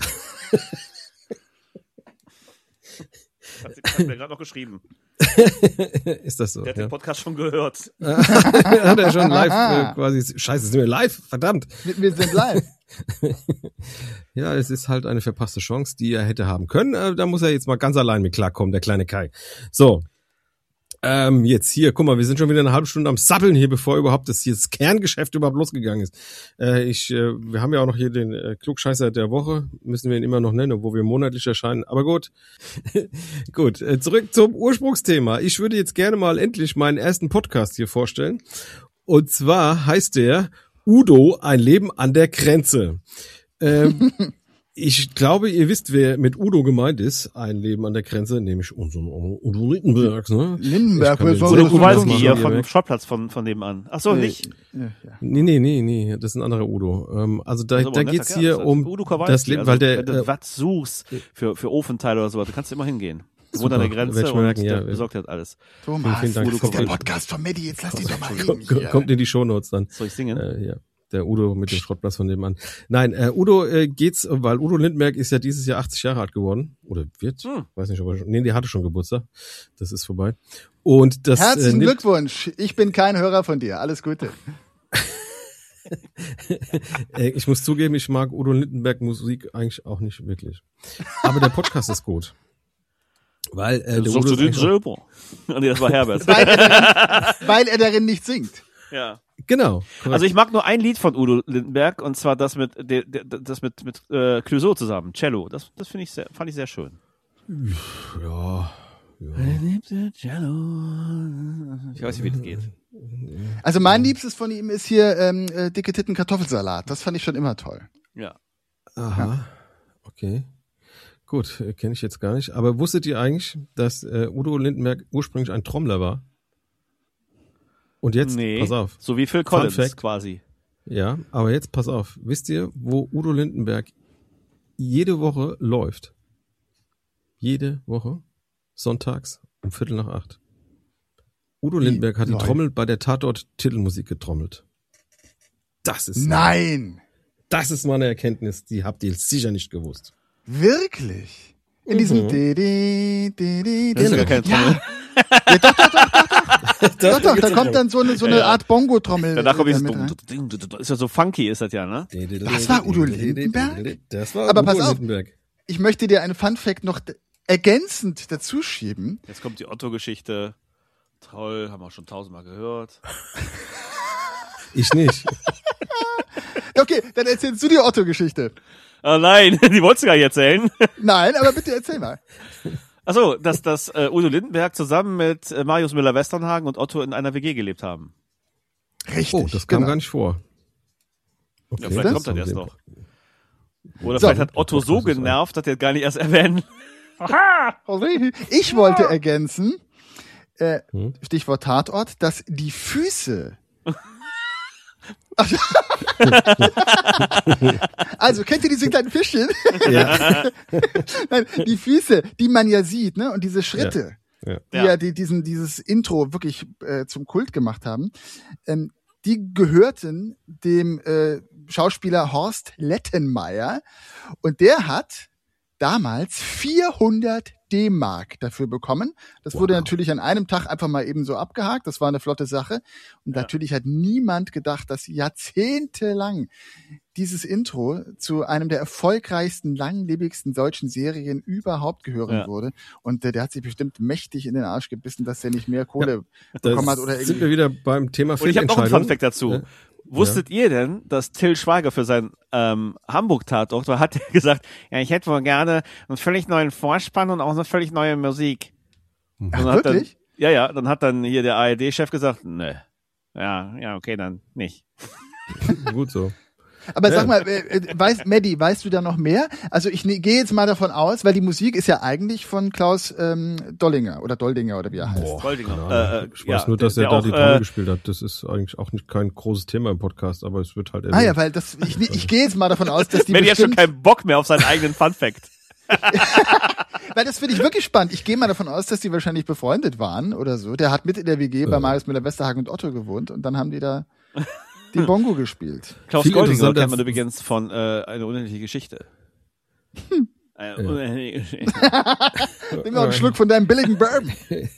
Hat, hat mir gerade noch geschrieben. Ist das so? Der hat Ja. den Podcast schon gehört. Hat er schon live äh, quasi, scheiße, sind wir live? Verdammt. Wir, wir sind live. Ja, es ist halt eine verpasste Chance, die er hätte haben können. Äh, da muss er jetzt mal ganz allein mit klarkommen, der kleine Kai. So. Ähm, jetzt hier, guck mal, wir sind schon wieder eine halbe Stunde am Sabbeln hier, bevor überhaupt das hier das Kerngeschäft überhaupt losgegangen ist. Äh, ich, äh, wir haben ja auch noch hier den äh, Klugscheißer der Woche, müssen wir ihn immer noch nennen, wo wir monatlich erscheinen. Aber gut, gut. Äh, zurück zum Ursprungsthema. Ich würde jetzt gerne mal endlich meinen ersten Podcast hier vorstellen. Und zwar heißt der Udo, ein Leben an der Grenze. Ähm, Ich glaube, ihr wisst, wer mit Udo gemeint ist. Ein Leben an der Grenze, nämlich unseren Udo Lindenberg. Ne? Lindenberg, Ich kann wer mir soll so Oder das gut machen? Kowalski machen, hier ihr vom merkt. Schrottplatz von, von nebenan. Ach so, Nee. nicht? Ja, ja. Nee, nee, nee, nee, das ist ein anderer Udo. Ähm, also da, Das ist aber da ein netter geht's Kerl, hier das ist um Udo Kowalski. das Leben, also, weil der wenn du äh, was suchst für, für Ofenteile oder sowas, dann kannst du immer hingehen. Der wohnt Super, an der Grenze werd ich und merken, der ja. besorgt halt alles. Thomas, Vielen Dank. das ist der Kommt- Podcast von Medi, jetzt lass dich doch mal reden kommt, hier. kommt in die Shownotes dann. Soll ich singen? Äh, ja. Der Udo mit dem Schrottplatz von nebenan. Nein, äh, Udo äh, geht's, weil Udo Lindenberg ist ja dieses Jahr achtzig Jahre alt geworden. Oder wird? Hm. Weiß nicht, ob er schon. Nee, der hatte schon Geburtstag. Das ist vorbei. Und das Herzlichen äh, nimmt, Glückwunsch. Ich bin kein Hörer von dir. Alles Gute. äh, ich muss zugeben, ich mag Udo Lindenberg Musik eigentlich auch nicht wirklich. Aber der Podcast ist gut. Weil äh, der Suchst Udo du den ist eigentlich selber? Nee, das war Herbert. Weil er darin, weil er darin nicht singt. Ja. auch, genau. Also ich mag nur ein Lied von Udo Lindenberg und zwar das mit der, der, das mit mit äh, Clouseau zusammen, Cello. Das das finde ich sehr, fand ich sehr schön. ja, ja. Ich weiß nicht, wie das geht. Also mein Liebstes von ihm ist hier ähm, äh, dicke Titten Kartoffelsalat. Das fand ich schon immer toll. Ja. Aha. Okay. Gut, äh, kenne ich jetzt gar nicht. Aber wusstet ihr eigentlich, dass äh, Udo Lindenberg ursprünglich ein Trommler war? Und jetzt, Nee, pass auf. so wie Phil Collins Fact. quasi. Ja, aber jetzt pass auf. Wisst ihr, wo Udo Lindenberg jede Woche läuft? Jede Woche? Sonntags um Viertel nach acht. Udo Wie Lindenberg hat die läuft? Trommel bei der Tatort-Titelmusik getrommelt. Das ist, Nein. das ist mal eine Erkenntnis, die habt ihr sicher nicht gewusst. Wirklich? In Mhm. diesem di, di, di, di, Das ist ja gar keine Trommel. Ja, doch, doch, doch, doch, doch. doch, doch, da kommt dann so eine, so eine Ja, ja. Art Bongo-Trommel. Danach kommt äh, dieses mit rein. Ding, Ding, Ding, ist ja so funky, ist das ja, ne? Das war Udo Lindenberg? Das war Aber Udo pass auf. Lindenberg. Ich möchte dir einen Fun-Fact noch d- ergänzend dazu schieben. Jetzt kommt die Otto-Geschichte. Toll, haben wir schon tausendmal gehört. Ich nicht. Okay, dann erzählst du die Otto-Geschichte. Ah nein, die wolltest du gar nicht erzählen. Nein, aber bitte erzähl mal. Achso, dass, dass äh, Udo Lindenberg zusammen mit äh, Marius Müller-Westernhagen und Otto in einer W G gelebt haben. Richtig. Oh, das kam genau. gar nicht vor. Okay. Ja, vielleicht das? kommt das erst noch. Oder So. vielleicht hat Otto so genervt, dass er gar nicht erst erwähnen. Ich wollte ergänzen, äh, Hm? Stichwort Tatort, dass die Füße. Also, kennt ihr diese kleinen Fischchen? Ja. Nein, die Füße, die man ja sieht, ne? Und diese Schritte, Ja. die Ja. ja, die, diesen, dieses Intro wirklich äh, zum Kult gemacht haben, ähm, die gehörten dem äh, Schauspieler Horst Lettenmeier und der hat damals vierhundert D-Mark dafür bekommen. Das Wow. wurde natürlich an einem Tag einfach mal eben so abgehakt. Das war eine flotte Sache. Und Ja. natürlich hat niemand gedacht, dass jahrzehntelang dieses Intro zu einem der erfolgreichsten, langlebigsten deutschen Serien überhaupt gehören Ja. wurde. Und äh, der hat sich bestimmt mächtig in den Arsch gebissen, dass er nicht mehr Kohle Da bekommen hat oder sind irgendwie. wir wieder beim Thema Und ich habe noch einen Fehlentscheidung. Funfact dazu. Ja. Wusstet ihr denn, dass Till Schweiger für sein ähm, Hamburg-Tatort, da hat er gesagt, ja, ich hätte wohl gerne einen völlig neuen Vorspann und auch eine völlig neue Musik. Und Ach, dann hat wirklich? Dann, ja, ja, dann hat dann hier der A R D-Chef gesagt, ne, ja, ja, okay, dann nicht. Gut so. Aber Ja. sag mal, äh, äh, weißt, Maddie, weißt du da noch mehr? Also ich ne, gehe jetzt mal davon aus, weil die Musik ist ja eigentlich von Klaus ähm, Dollinger oder Doldinger oder wie er heißt. Boah, Goldinger. keine Ahnung. Äh, äh, ich weiß ja, nur, dass der- er der da auch, die Trommel äh, gespielt hat. Das ist eigentlich auch nicht kein großes Thema im Podcast, aber es wird halt Ah erwähnt. ja, weil das ich, ich gehe jetzt mal davon aus, dass die Mandy hat schon bestimmt, keinen Bock mehr auf seinen eigenen Funfact. weil das finde ich wirklich spannend. Ich gehe mal davon aus, dass die wahrscheinlich befreundet waren oder so. Der hat mit in der W G bei Ja. Marius Müller-Westernhagen und Otto gewohnt und dann haben die da die Bongo gespielt. Klaus Viel Goldinger interessanter- kennt man übrigens von äh, eine unendliche Geschichte. Hm. Eine Ja. unendliche Geschichte. Nimm mal einen Schluck von deinem billigen Bourbon.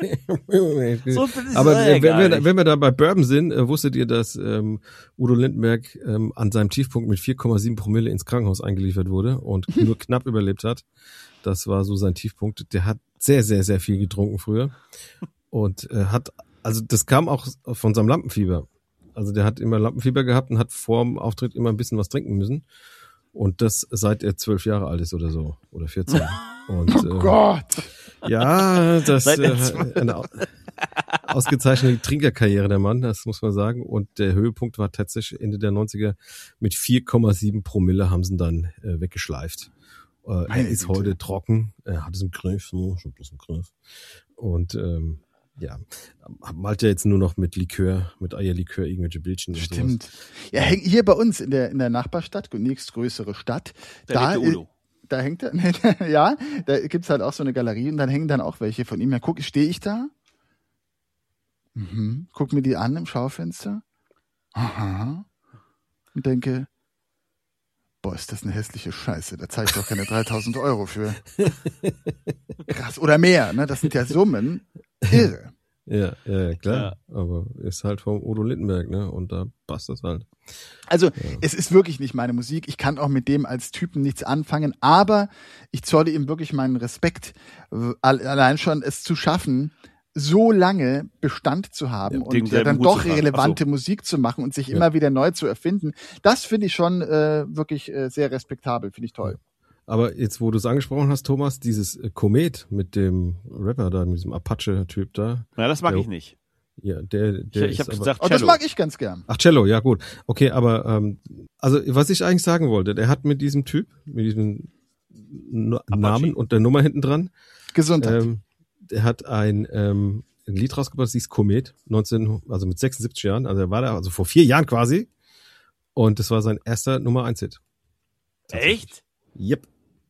So bin ich Aber sehr äh, wenn, geil. wir, wenn wir da bei Bourbon sind, äh, wusstet ihr, dass ähm, Udo Lindenberg ähm, an seinem Tiefpunkt mit vier Komma sieben Promille ins Krankenhaus eingeliefert wurde und nur knapp überlebt hat? Das war so sein Tiefpunkt. Der hat sehr, sehr, sehr viel getrunken früher und äh, hat, also das kam auch von seinem Lampenfieber. Also der hat immer Lampenfieber gehabt und hat vor dem Auftritt immer ein bisschen was trinken müssen. Und das seit er zwölf Jahre alt ist oder so. Oder vierzehn. Und, Oh Gott. ja, das Seit er äh, eine au- ausgezeichnete Trinkerkarriere der Mann, das muss man sagen. Und der Höhepunkt war tatsächlich Ende der neunziger mit vier Komma sieben Promille haben sie ihn dann äh, weggeschleift. Äh, er Meine ist Güte. heute trocken, er hat es im Griff, so, schon bloß im Griff. Und ähm, ja, malt ja jetzt nur noch mit Likör, mit Eierlikör irgendwelche Bildchen und sowas. Stimmt. Ja, häng, hier bei uns in der in der Nachbarstadt, nächstgrößere Stadt, Da da lebt der Udo. da hängt er, ja, da gibt's halt auch so eine Galerie und dann hängen dann auch welche von ihm. Ja, guck, stehe ich da? Mhm. Guck mir die an im Schaufenster. Aha. Und denke, boah, ist das eine hässliche Scheiße. Da zahle ich doch keine dreitausend Euro für. Krass. Oder mehr, ne? Das sind ja Summen. Irre. Ja, ja, klar. Aber ist halt vom Udo Lindenberg, ne? Und da passt das halt. Also, es ist wirklich nicht meine Musik. Ich kann auch mit dem als Typen nichts anfangen, aber ich zolle ihm wirklich meinen Respekt, allein schon es zu schaffen, so lange Bestand zu haben Ja, und denselben ja, dann Hut doch zu tragen. relevante Ach so. Musik zu machen und sich Ja. immer wieder neu zu erfinden. Das finde ich schon äh, wirklich äh, sehr respektabel, finde ich toll. Aber jetzt, wo du es angesprochen hast, Thomas, dieses äh, Komet mit dem Rapper da, mit diesem Apache-Typ da. Ja, das mag Der- ich nicht. Ja, der, Ich, der ich ist habe aber- gesagt, Oh, das Cello. mag ich ganz gern. Ach, Cello, ja gut. Okay, aber ähm, also was ich eigentlich sagen wollte, der hat mit diesem Typ, mit diesem N- Namen und der Nummer hinten dran, Gesundheit. ähm, der hat ein, ähm, ein Lied rausgebracht, das hieß Komet, neunzehn, also mit sechsundsiebzig Jahren, also er war da, also vor vier Jahren quasi. Und das war sein erster Nummer eins Hit. Echt? Yep.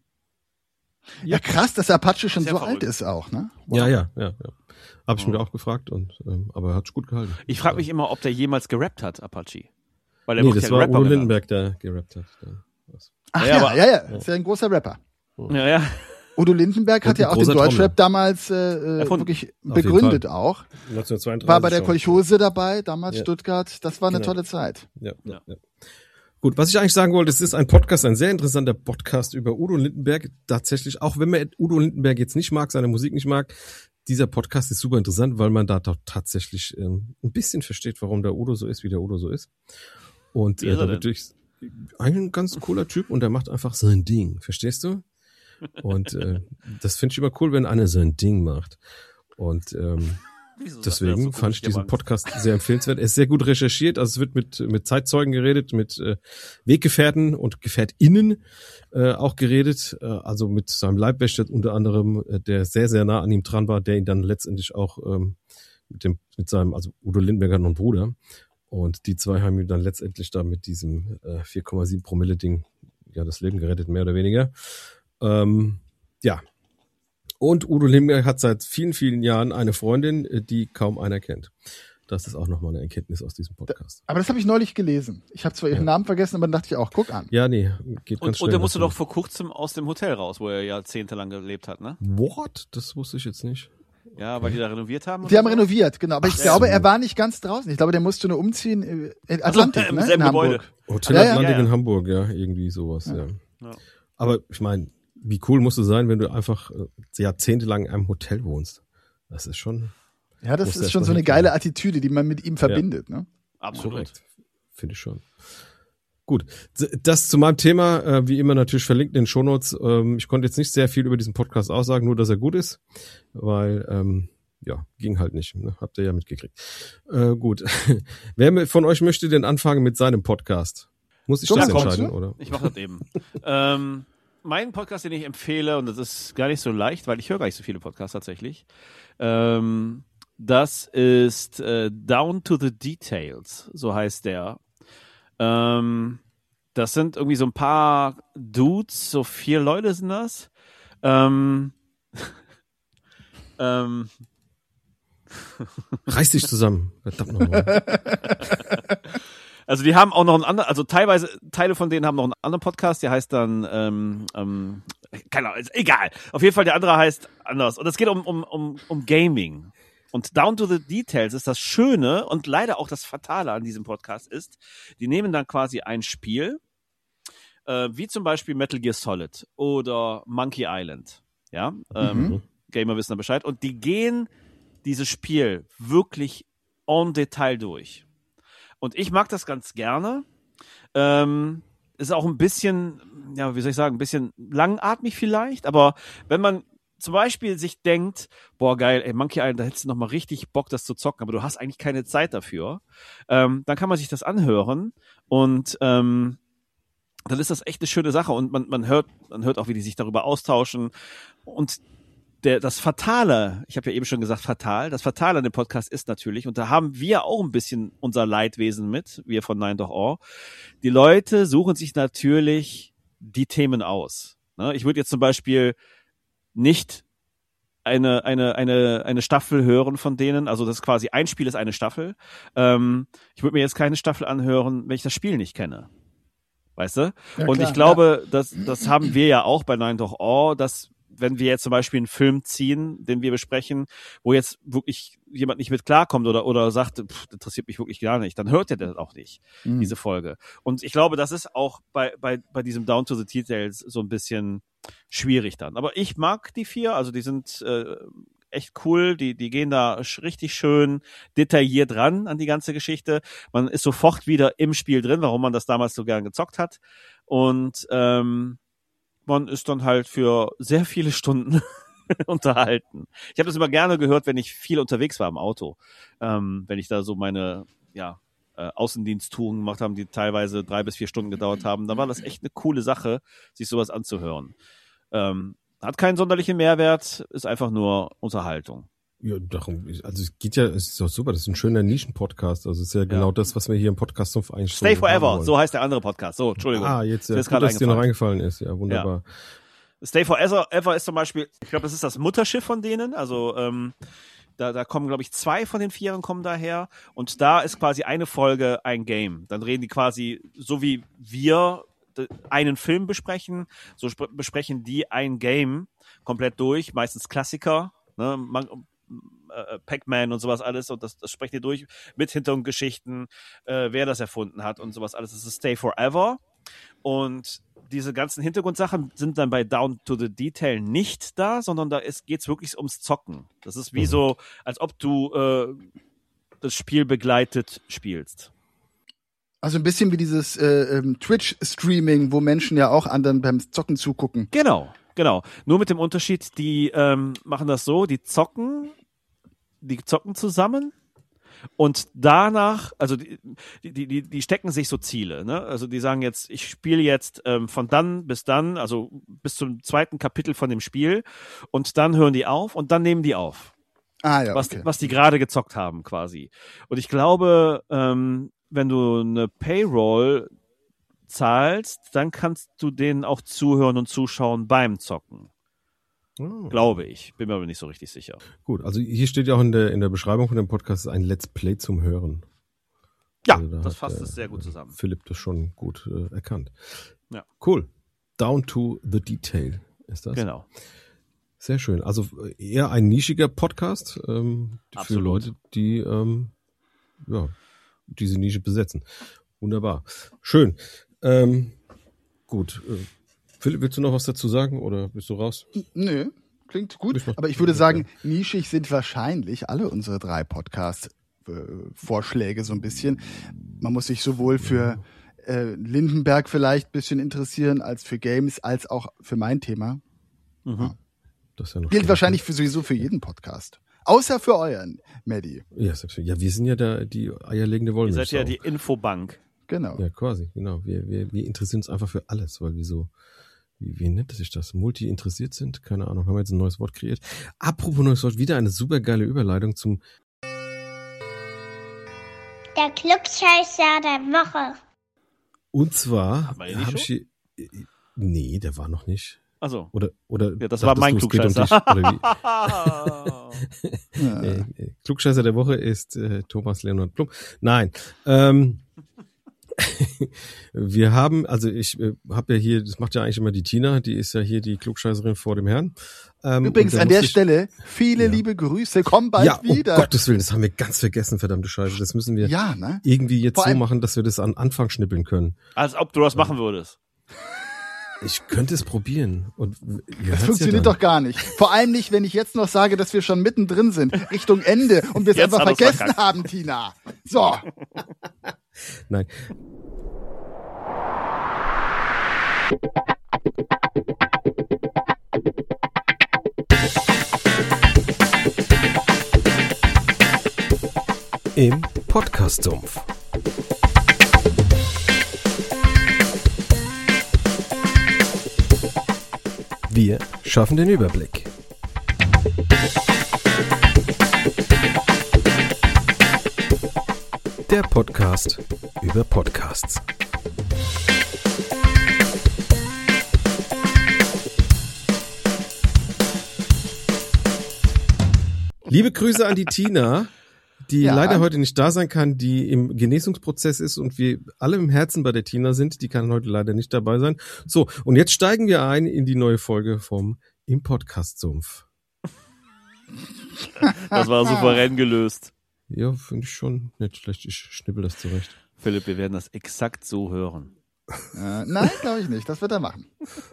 Ja, krass, dass Apache schon Sehr so verrückt. alt ist auch, ne? Ja, ja, ja, ja. Habe ich Oh. mir auch gefragt, und ähm, aber er hat gut gehalten. Ich frage mich immer, ob der jemals gerappt hat, Apache. Weil er Nee, wird das ja war Rapper Udo genannt. Lindenberg, der gerappt hat. Der, was. Ach Ja, ja, aber- ja, ja, ist ja ein großer Rapper. Ja, ja. Udo Lindenberg Und hat ja ein auch den großer Deutschrap damals äh, äh, Erfunden. wirklich Auf jeden begründet auch. neunzehnhundertzweiunddreißig War bei der schon. Kolchose dabei, damals Ja. Stuttgart. Das war eine Genau. tolle Zeit. Ja, ja. Ja. ja. Gut, was ich eigentlich sagen wollte, es ist ein Podcast, ein sehr interessanter Podcast über Udo Lindenberg. Tatsächlich, auch wenn man Udo Lindenberg jetzt nicht mag, seine Musik nicht mag, dieser Podcast ist super interessant, weil man da doch tatsächlich ähm, ein bisschen versteht, warum der Udo so ist, wie der Udo so ist. Und Wie äh, ist er da wird durch ein ganz cooler Typ und der macht einfach sein Ding, verstehst du? Und äh, das finde ich immer cool, wenn einer sein Ding macht. Und ähm, Wieso sagt er deswegen das so fand ich komisch, diesen der Mann? Podcast sehr empfehlenswert. Er ist sehr gut recherchiert, also es wird mit mit Zeitzeugen geredet, mit äh, Weggefährten und GefährtInnen äh, auch geredet, äh, also mit seinem Leibwächter unter anderem, äh, der sehr, sehr nah an ihm dran war, der ihn dann letztendlich auch ähm, mit dem mit seinem, also Udo Lindenberg hat noch einen Bruder, und die zwei haben ihm dann letztendlich da mit diesem äh, vier Komma sieben Promille Ding ja das Leben gerettet, mehr oder weniger. Ähm, ja. Und Udo Lindenberg hat seit vielen, vielen Jahren eine Freundin, die kaum einer kennt. Das ist auch nochmal eine Erkenntnis aus diesem Podcast. Aber das habe ich neulich gelesen. Ich habe zwar ihren Ja. Namen vergessen, aber dann dachte ich auch, guck an. Ja, nee, geht ganz Und, schnell. und der musste das doch vor kurzem aus dem Hotel raus, wo er jahrzehntelang gelebt hat, ne? What? Das wusste ich jetzt nicht. Ja, weil die da renoviert haben. Die oder haben so? renoviert, genau. Aber ich Ach glaube, so. er war nicht ganz draußen. Ich glaube, der musste nur umziehen in Also, Atlantik, im ne? selben in Gebäude. Hamburg. Hotel Ja, ja. Atlantik Ja, ja. in Hamburg, ja, irgendwie sowas, ja. Ja. Aber ich meine, wie cool musst du sein, wenn du einfach äh, jahrzehntelang in einem Hotel wohnst? Das ist schon Ja, das Muss ist erst schon mal so eine hinkriegen. geile Attitüde, die man mit ihm verbindet, ne? Absolut. korrekt. Finde ich schon. Gut, das zu meinem Thema, äh, wie immer natürlich verlinkt in den Shownotes. Ähm, ich konnte jetzt nicht sehr viel über diesen Podcast aussagen, nur dass er gut ist, weil, ähm, ja, ging halt nicht. Ne? Habt ihr ja mitgekriegt. Äh, gut. Wer von euch möchte denn anfangen mit seinem Podcast? Muss ich Thomas, das kommst entscheiden, du? oder? Ich mache das eben. ähm, mein Podcast, den ich empfehle, und das ist gar nicht so leicht, weil ich höre gar nicht so viele Podcasts tatsächlich, ähm, das ist äh, Down to the Details, so heißt der. Ähm, das sind irgendwie so ein paar Dudes, so vier Leute sind das. Ähm, ähm, Reiß dich zusammen. Verdammt nochmal. Also die haben auch noch einen anderen, also teilweise, Teile von denen haben noch einen anderen Podcast, der heißt dann, ähm, ähm, keine Ahnung, ist egal. Auf jeden Fall, der andere heißt anders. Und es geht um, um, um, um Gaming. Und Down to the Details ist das Schöne und leider auch das Fatale an diesem Podcast ist, die nehmen dann quasi ein Spiel, äh, wie zum Beispiel Metal Gear Solid oder Monkey Island. Ja, ähm, Mhm. Gamer wissen da Bescheid. Und die gehen dieses Spiel wirklich en Detail durch. Und ich mag das ganz gerne. Ähm, ist auch ein bisschen, ja, wie soll ich sagen, ein bisschen langatmig vielleicht, aber wenn man zum Beispiel sich denkt, boah geil, ey, Monkey Island, da hättest du noch mal richtig Bock, das zu zocken, aber du hast eigentlich keine Zeit dafür, ähm, dann kann man sich das anhören und ähm, dann ist das echt eine schöne Sache und man, man hört, man hört auch, wie die sich darüber austauschen und der, das Fatale, ich habe ja eben schon gesagt, fatal, das Fatale an dem Podcast ist natürlich, und da haben wir auch ein bisschen unser Leidwesen mit, wir von Nein Doch All, die Leute suchen sich natürlich die Themen aus. Ne? Ich würde jetzt zum Beispiel nicht eine, eine, eine, eine Staffel hören von denen, also das ist quasi, ein Spiel ist eine Staffel. Ähm, ich würde mir jetzt keine Staffel anhören, wenn ich das Spiel nicht kenne. Weißt du? Ja, und klar, ich glaube, das, das haben wir ja auch bei Nein Doch All, dass wenn wir jetzt zum Beispiel einen Film ziehen, den wir besprechen, wo jetzt wirklich jemand nicht mit klarkommt oder, oder sagt, pff, das interessiert mich wirklich gar nicht, dann hört er das auch nicht, Mhm. diese Folge. Und ich glaube, das ist auch bei, bei, bei diesem Down to the Details so ein bisschen schwierig dann. Aber ich mag die vier, also die sind äh, echt cool, die, die gehen da sch- richtig schön detailliert ran an die ganze Geschichte. Man ist sofort wieder im Spiel drin, warum man das damals so gern gezockt hat. Und ähm, man ist dann halt für sehr viele Stunden unterhalten. Ich habe das immer gerne gehört, wenn ich viel unterwegs war im Auto. Ähm, wenn ich da so meine, ja, äh, Außendiensttouren gemacht habe, die teilweise drei bis vier Stunden gedauert haben, dann war das echt eine coole Sache, sich sowas anzuhören. Ähm, hat keinen sonderlichen Mehrwert, ist einfach nur Unterhaltung. Ja, darum, also es geht ja, es ist doch super, das ist ein schöner Nischen-Podcast. Also es ist ja genau das, was wir hier im Podcast noch eigentlich Stay so haben Forever, wollen. so heißt der andere Podcast. So, Entschuldigung. Ah, jetzt ja, Mir ist gut, gerade dass dir noch eingefallen. eingefallen ist. Ja, wunderbar. Stay Forever Ever ist zum Beispiel, ich glaube, das ist das Mutterschiff von denen. Also ähm, da, da kommen, glaube ich, zwei von den Vieren kommen daher. Und da ist quasi eine Folge ein Game. Dann reden die quasi, so wie wir d- einen Film besprechen, so sp- besprechen die ein Game komplett durch. Meistens Klassiker, ne? Man, äh, Pac-Man und sowas alles. Und das, das sprechen die durch mit Hintergrundgeschichten, äh, wer das erfunden hat und sowas alles. Das ist Stay Forever. Und diese ganzen Hintergrundsachen sind dann bei Down to the Detail nicht da, sondern da geht es wirklich ums Zocken. Das ist wie Mhm. so, als ob du äh, das Spiel begleitet spielst. Also ein bisschen wie dieses äh, ähm, Twitch-Streaming, wo Menschen ja auch anderen beim Zocken zugucken. Genau, genau. Nur mit dem Unterschied, die ähm, machen das so, die zocken, die zocken zusammen. Und danach, also die, die, die, die stecken sich so Ziele, ne? Also die sagen jetzt, ich spiele jetzt ähm, von dann bis dann, also bis zum zweiten Kapitel von dem Spiel und dann hören die auf und dann nehmen die auf, Ah ja, was, okay. was die gerade gezockt haben quasi. Und ich glaube, ähm, wenn du eine Payroll zahlst, dann kannst du denen auch zuhören und zuschauen beim Zocken. Oh. Glaube ich. Bin mir aber nicht so richtig sicher. Gut, also hier steht ja auch in der, in der Beschreibung von dem Podcast ein Let's Play zum Hören. Ja, Also da das hat, fasst äh, es sehr gut zusammen. Philipp das schon gut äh, erkannt. Ja. Cool. Down to the detail ist das. Genau. Sehr schön. Also eher ein nischiger Podcast ähm, für Absolut. Leute, die ähm, ja, diese Nische besetzen. Wunderbar. Schön. Ähm, gut. Äh, Philipp, willst du noch was dazu sagen oder bist du raus? Nö, klingt gut. Bist noch- Aber ich würde sagen, nischig sind wahrscheinlich alle unsere drei Podcast-Vorschläge so ein bisschen. Man muss sich sowohl für äh, Lindenberg vielleicht ein bisschen interessieren, als für Games, als auch für mein Thema. Mhm. Das ist ja noch Gilt schön. wahrscheinlich für sowieso für jeden Podcast. Außer für euren, Maddie. Ja, selbstverständlich. Ja, wir sind ja da die eierlegende Ihr Wollmilchsau. seid ja die Infobank. Genau. Ja, quasi, genau. Wir, wir, wir interessieren uns einfach für alles, weil wir so, wie, wie nennt sich das? Multi-interessiert sind? Keine Ahnung, haben wir jetzt ein neues Wort kreiert. Apropos neues Wort, wieder eine super geile Überleitung zum Der Klugscheißer der Woche. Und zwar Haben wir den nicht habe ich hier, nee, der war noch nicht. Also. Oder, oder Ja, das war mein dachtest du, es geht um Klugscheißer. dich, oder wie? Ja. Äh, äh, Klugscheißer der Woche ist äh, Thomas Leonhard Plum. Nein. Ähm, wir haben, also ich äh, habe ja hier, das macht ja eigentlich immer die Tina, die ist ja hier die Klugscheißerin vor dem Herrn. Ähm, Übrigens und da an der muss ich- Stelle viele Ja. liebe Grüße, komm bald ja, wieder. um Gottes Willen, das haben wir ganz vergessen, verdammte Scheiße. Das müssen wir Ja, ne? irgendwie jetzt Vor so allem- machen, dass wir das an Anfang schnippeln können. Als ob du das machen würdest. Ich könnte es probieren. Und ihr hört's Das ja funktioniert dann. doch gar nicht. Vor allem nicht, wenn ich jetzt noch sage, dass wir schon mittendrin sind, Richtung Ende und wir es Jetzt einfach hat er's vergessen verkackt. haben, Tina. So. Nein. Im Podcast-Sumpf. Wir schaffen den Überblick. Der Podcast über Podcasts. Liebe Grüße an die Tina, die Ja. leider heute nicht da sein kann, die im Genesungsprozess ist und wir alle im Herzen bei der Tina sind. Die kann heute leider nicht dabei sein. So, und jetzt steigen wir ein in die neue Folge vom Im Podcast-Sumpf. Das war souverän gelöst. Ja, finde ich schon nicht schlecht. Ich schnippel das zurecht. Philipp, wir werden das exakt so hören. Äh, nein, glaube ich nicht. Das wird er machen.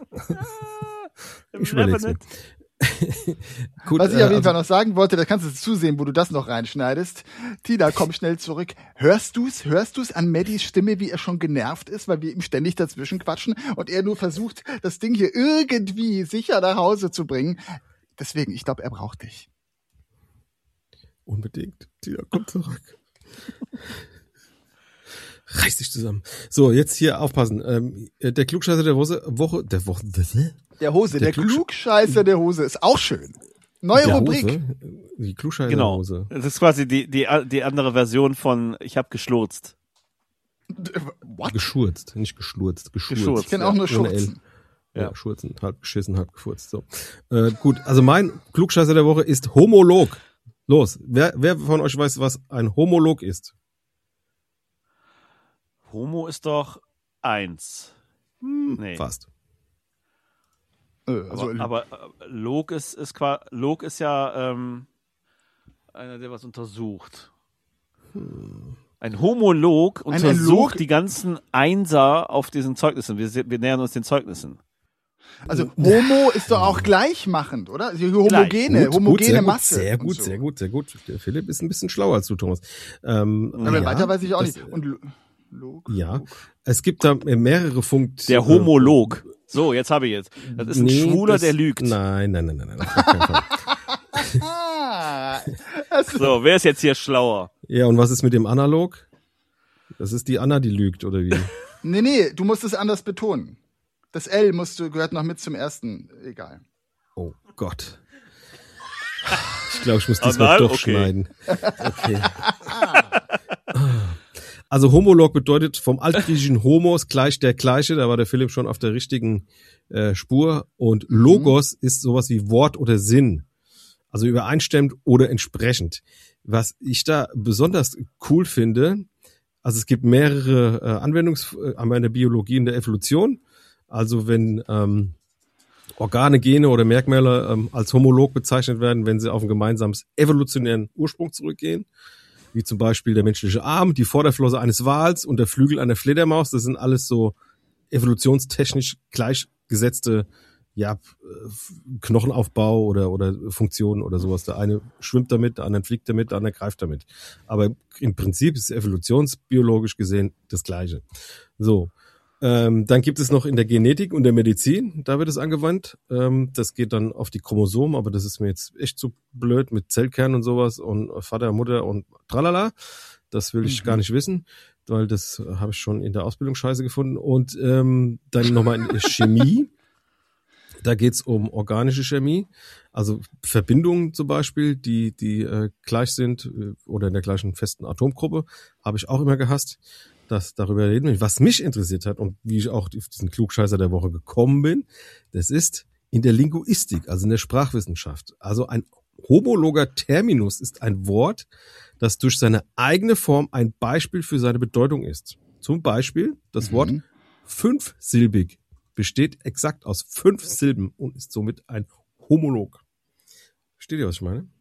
Ich überleg's mir. Gut, Was ich äh, auf jeden also- Fall noch sagen wollte, da kannst du zusehen, wo du das noch reinschneidest. Tina, komm schnell zurück. Hörst du's? Hörst du's an Maddys Stimme, wie er schon genervt ist, weil wir ihm ständig dazwischen quatschen und er nur versucht, das Ding hier irgendwie sicher nach Hause zu bringen. Deswegen, ich glaube, er braucht dich. Unbedingt. Tina, komm zurück. Reiß dich zusammen. So, jetzt hier aufpassen. Ähm, der Klugscheißer der Woche, Woche, der Woche, Der Hose, Der der, Klugsch- Klugscheißer der Hose ist auch schön. Neue der Rubrik. Hose, die Klugscheißer Genau. Hose. Das ist quasi die, die, die andere Version von Ich hab geschlurzt. What? Geschurzt, nicht geschlurzt, geschurzt. Geschurzt. Ich kenne auch nur Ohne Schurzen. Ja, Ja. schurzen, halb geschissen, halb gefurzt. So. Äh, gut, also mein Klugscheißer der Woche ist Homolog. Los, wer, wer von euch weiß, was ein Homolog ist? Homo ist doch eins. Nee. Fast. Äh, also, aber, aber äh, Log ist, ist qua, Log ist ja ähm, einer, der was untersucht. Ein Homolog Ein- ein untersucht Log- die ganzen Einser auf diesen Zeugnissen. Wir, se- wir nähern uns den Zeugnissen. also Homo ist doch auch gleichmachend, oder? Also homogene, Gut, homogene gut, sehr Masse. Gut, sehr und gut, so. sehr gut, sehr gut. Der Philipp ist ein bisschen schlauer als du, Thomas. Ähm, Aber ja, weiter weiß ich auch das- nicht. Und Lo- Log, Ja, Log. es gibt da mehrere Funkt. Der Homolog. So, jetzt habe ich jetzt. Das ist ein Nee, Schwuler, das- der lügt. Nein, nein, nein, nein, nein. Auf keinen Fall. Ah, das, So, wer ist jetzt hier schlauer? Ja, und was ist mit dem Analog? Das ist die Anna, die lügt, oder wie? nee, nee, du musst es anders betonen. Das L musst du, gehört noch mit zum ersten. Egal. Oh Gott. Ich glaube, ich muss diesmal Anal? doch Okay. schneiden. Okay. Also homolog bedeutet vom altgriechischen Homos gleich der Gleiche, da war der Philipp schon auf der richtigen äh, Spur. Und Logos mhm. ist sowas wie Wort oder Sinn, also übereinstimmend oder entsprechend. Was ich da besonders cool finde, also es gibt mehrere äh, Anwendungsfälle in der Biologie, in der Evolution. Also wenn ähm, Organe, Gene oder Merkmale ähm, als homolog bezeichnet werden, wenn sie auf einen gemeinsamen evolutionären Ursprung zurückgehen, wie zum Beispiel der menschliche Arm, die Vorderflosse eines Wals und der Flügel einer Fledermaus. Das sind alles so evolutionstechnisch gleichgesetzte ja, Knochenaufbau oder, oder Funktionen oder sowas. Der eine schwimmt damit, der andere fliegt damit, der andere greift damit. Aber im Prinzip ist evolutionsbiologisch gesehen das Gleiche. So. Ähm, dann gibt es noch in der Genetik und der Medizin, da wird es angewandt. Ähm, das geht dann auf die Chromosomen, aber das ist mir jetzt echt zu blöd mit Zellkern und sowas und Vater, Mutter und tralala. Das will ich mhm. gar nicht wissen, weil das habe ich schon in der Ausbildung scheiße gefunden. Und ähm, dann nochmal in der Chemie. Da geht's um organische Chemie, also Verbindungen zum Beispiel, die die äh, gleich sind äh, oder in der gleichen festen Atomgruppe, habe ich auch immer gehasst. Das, darüber reden wir. Was mich interessiert hat und wie ich auch auf diesen Klugscheißer der Woche gekommen bin, das ist in der Linguistik, also in der Sprachwissenschaft. Also ein homologer Terminus ist ein Wort, das durch seine eigene Form ein Beispiel für seine Bedeutung ist. Zum Beispiel das mhm. Wort fünfsilbig besteht exakt aus fünf Silben und ist somit ein Homolog. Versteht ihr, was ich meine?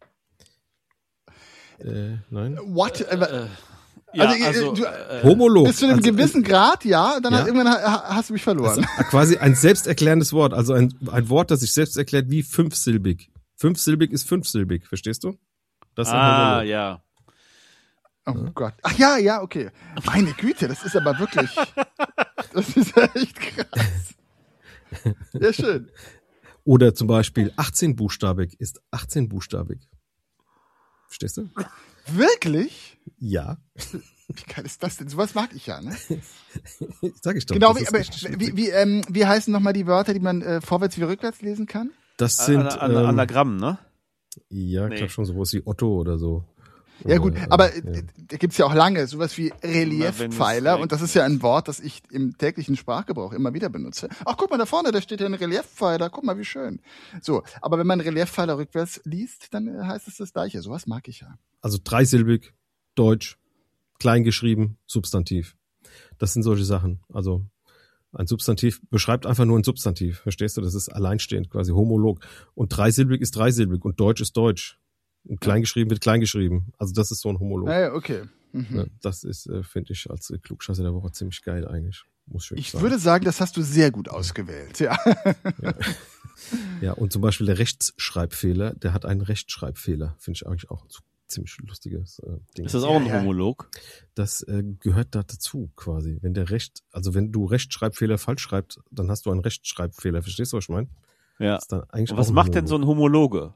Äh, nein? What? Äh, Ja, also, also du, äh, Homolog. Bis zu einem also, gewissen Grad, ja, dann ja. Hast, irgendwann hast du mich verloren. Also, quasi ein selbsterklärendes Wort, also ein, ein Wort, das sich selbst erklärt wie fünfsilbig. Fünfsilbig ist fünfsilbig, verstehst du? Das ist ein ah, Homolog. ja. Oh ja. Gott. Ach ja, ja, okay. Meine Güte, das ist aber wirklich, das ist ja echt krass. Ja, schön. Oder zum Beispiel achtzehnbuchstabig ist achtzehnbuchstabig. Verstehst du? Wirklich? Ja. Wie geil ist das denn? Sowas mag ich ja, ne? Sag ich doch. Genau, wie, aber wie, wie, ähm, wie heißen nochmal die Wörter, die man äh, vorwärts wie rückwärts lesen kann? Das sind An, an, ähm, Anagramm, ne? Ja, ich Nee. glaube schon sowas wie Otto oder so. Ja gut, Oder, aber äh, ja. da gibt's ja auch lange, sowas wie Na, wenn Reliefpfeiler es- und das ist ja ein Wort, das ich im täglichen Sprachgebrauch immer wieder benutze. Ach, guck mal da vorne, da steht ja ein Reliefpfeiler, guck mal, wie schön. So, aber wenn man Reliefpfeiler rückwärts liest, dann äh, heißt es das Gleiche. Sowas mag ich ja. Also dreisilbig, Deutsch, klein geschrieben, Substantiv. Das sind solche Sachen. Also ein Substantiv beschreibt einfach nur ein Substantiv. Verstehst du? Das ist alleinstehend, quasi homolog. Und dreisilbig ist dreisilbig und Deutsch ist Deutsch. Und klein geschrieben wird klein geschrieben. Also das ist so ein Homolog. Naja, okay. Mhm. Ja, das ist, äh, finde ich, als äh, Klugscheißer der Woche ziemlich geil eigentlich. Muss ich, Ich sagen. würde sagen, das hast du sehr gut ausgewählt, ja. Ja. Ja, und zum Beispiel der Rechtschreibfehler, der hat einen Rechtschreibfehler. Finde ich eigentlich auch ein ziemlich lustiges äh, Ding. Ist das auch ein Ja, ja. Homolog? Das äh, gehört da dazu quasi. Wenn der Recht, also wenn du Rechtschreibfehler falsch schreibst, dann hast du einen Rechtschreibfehler. Verstehst du, was ich meine? Ja. Das ist dann eigentlich Und was auch ein macht denn so ein Homologe?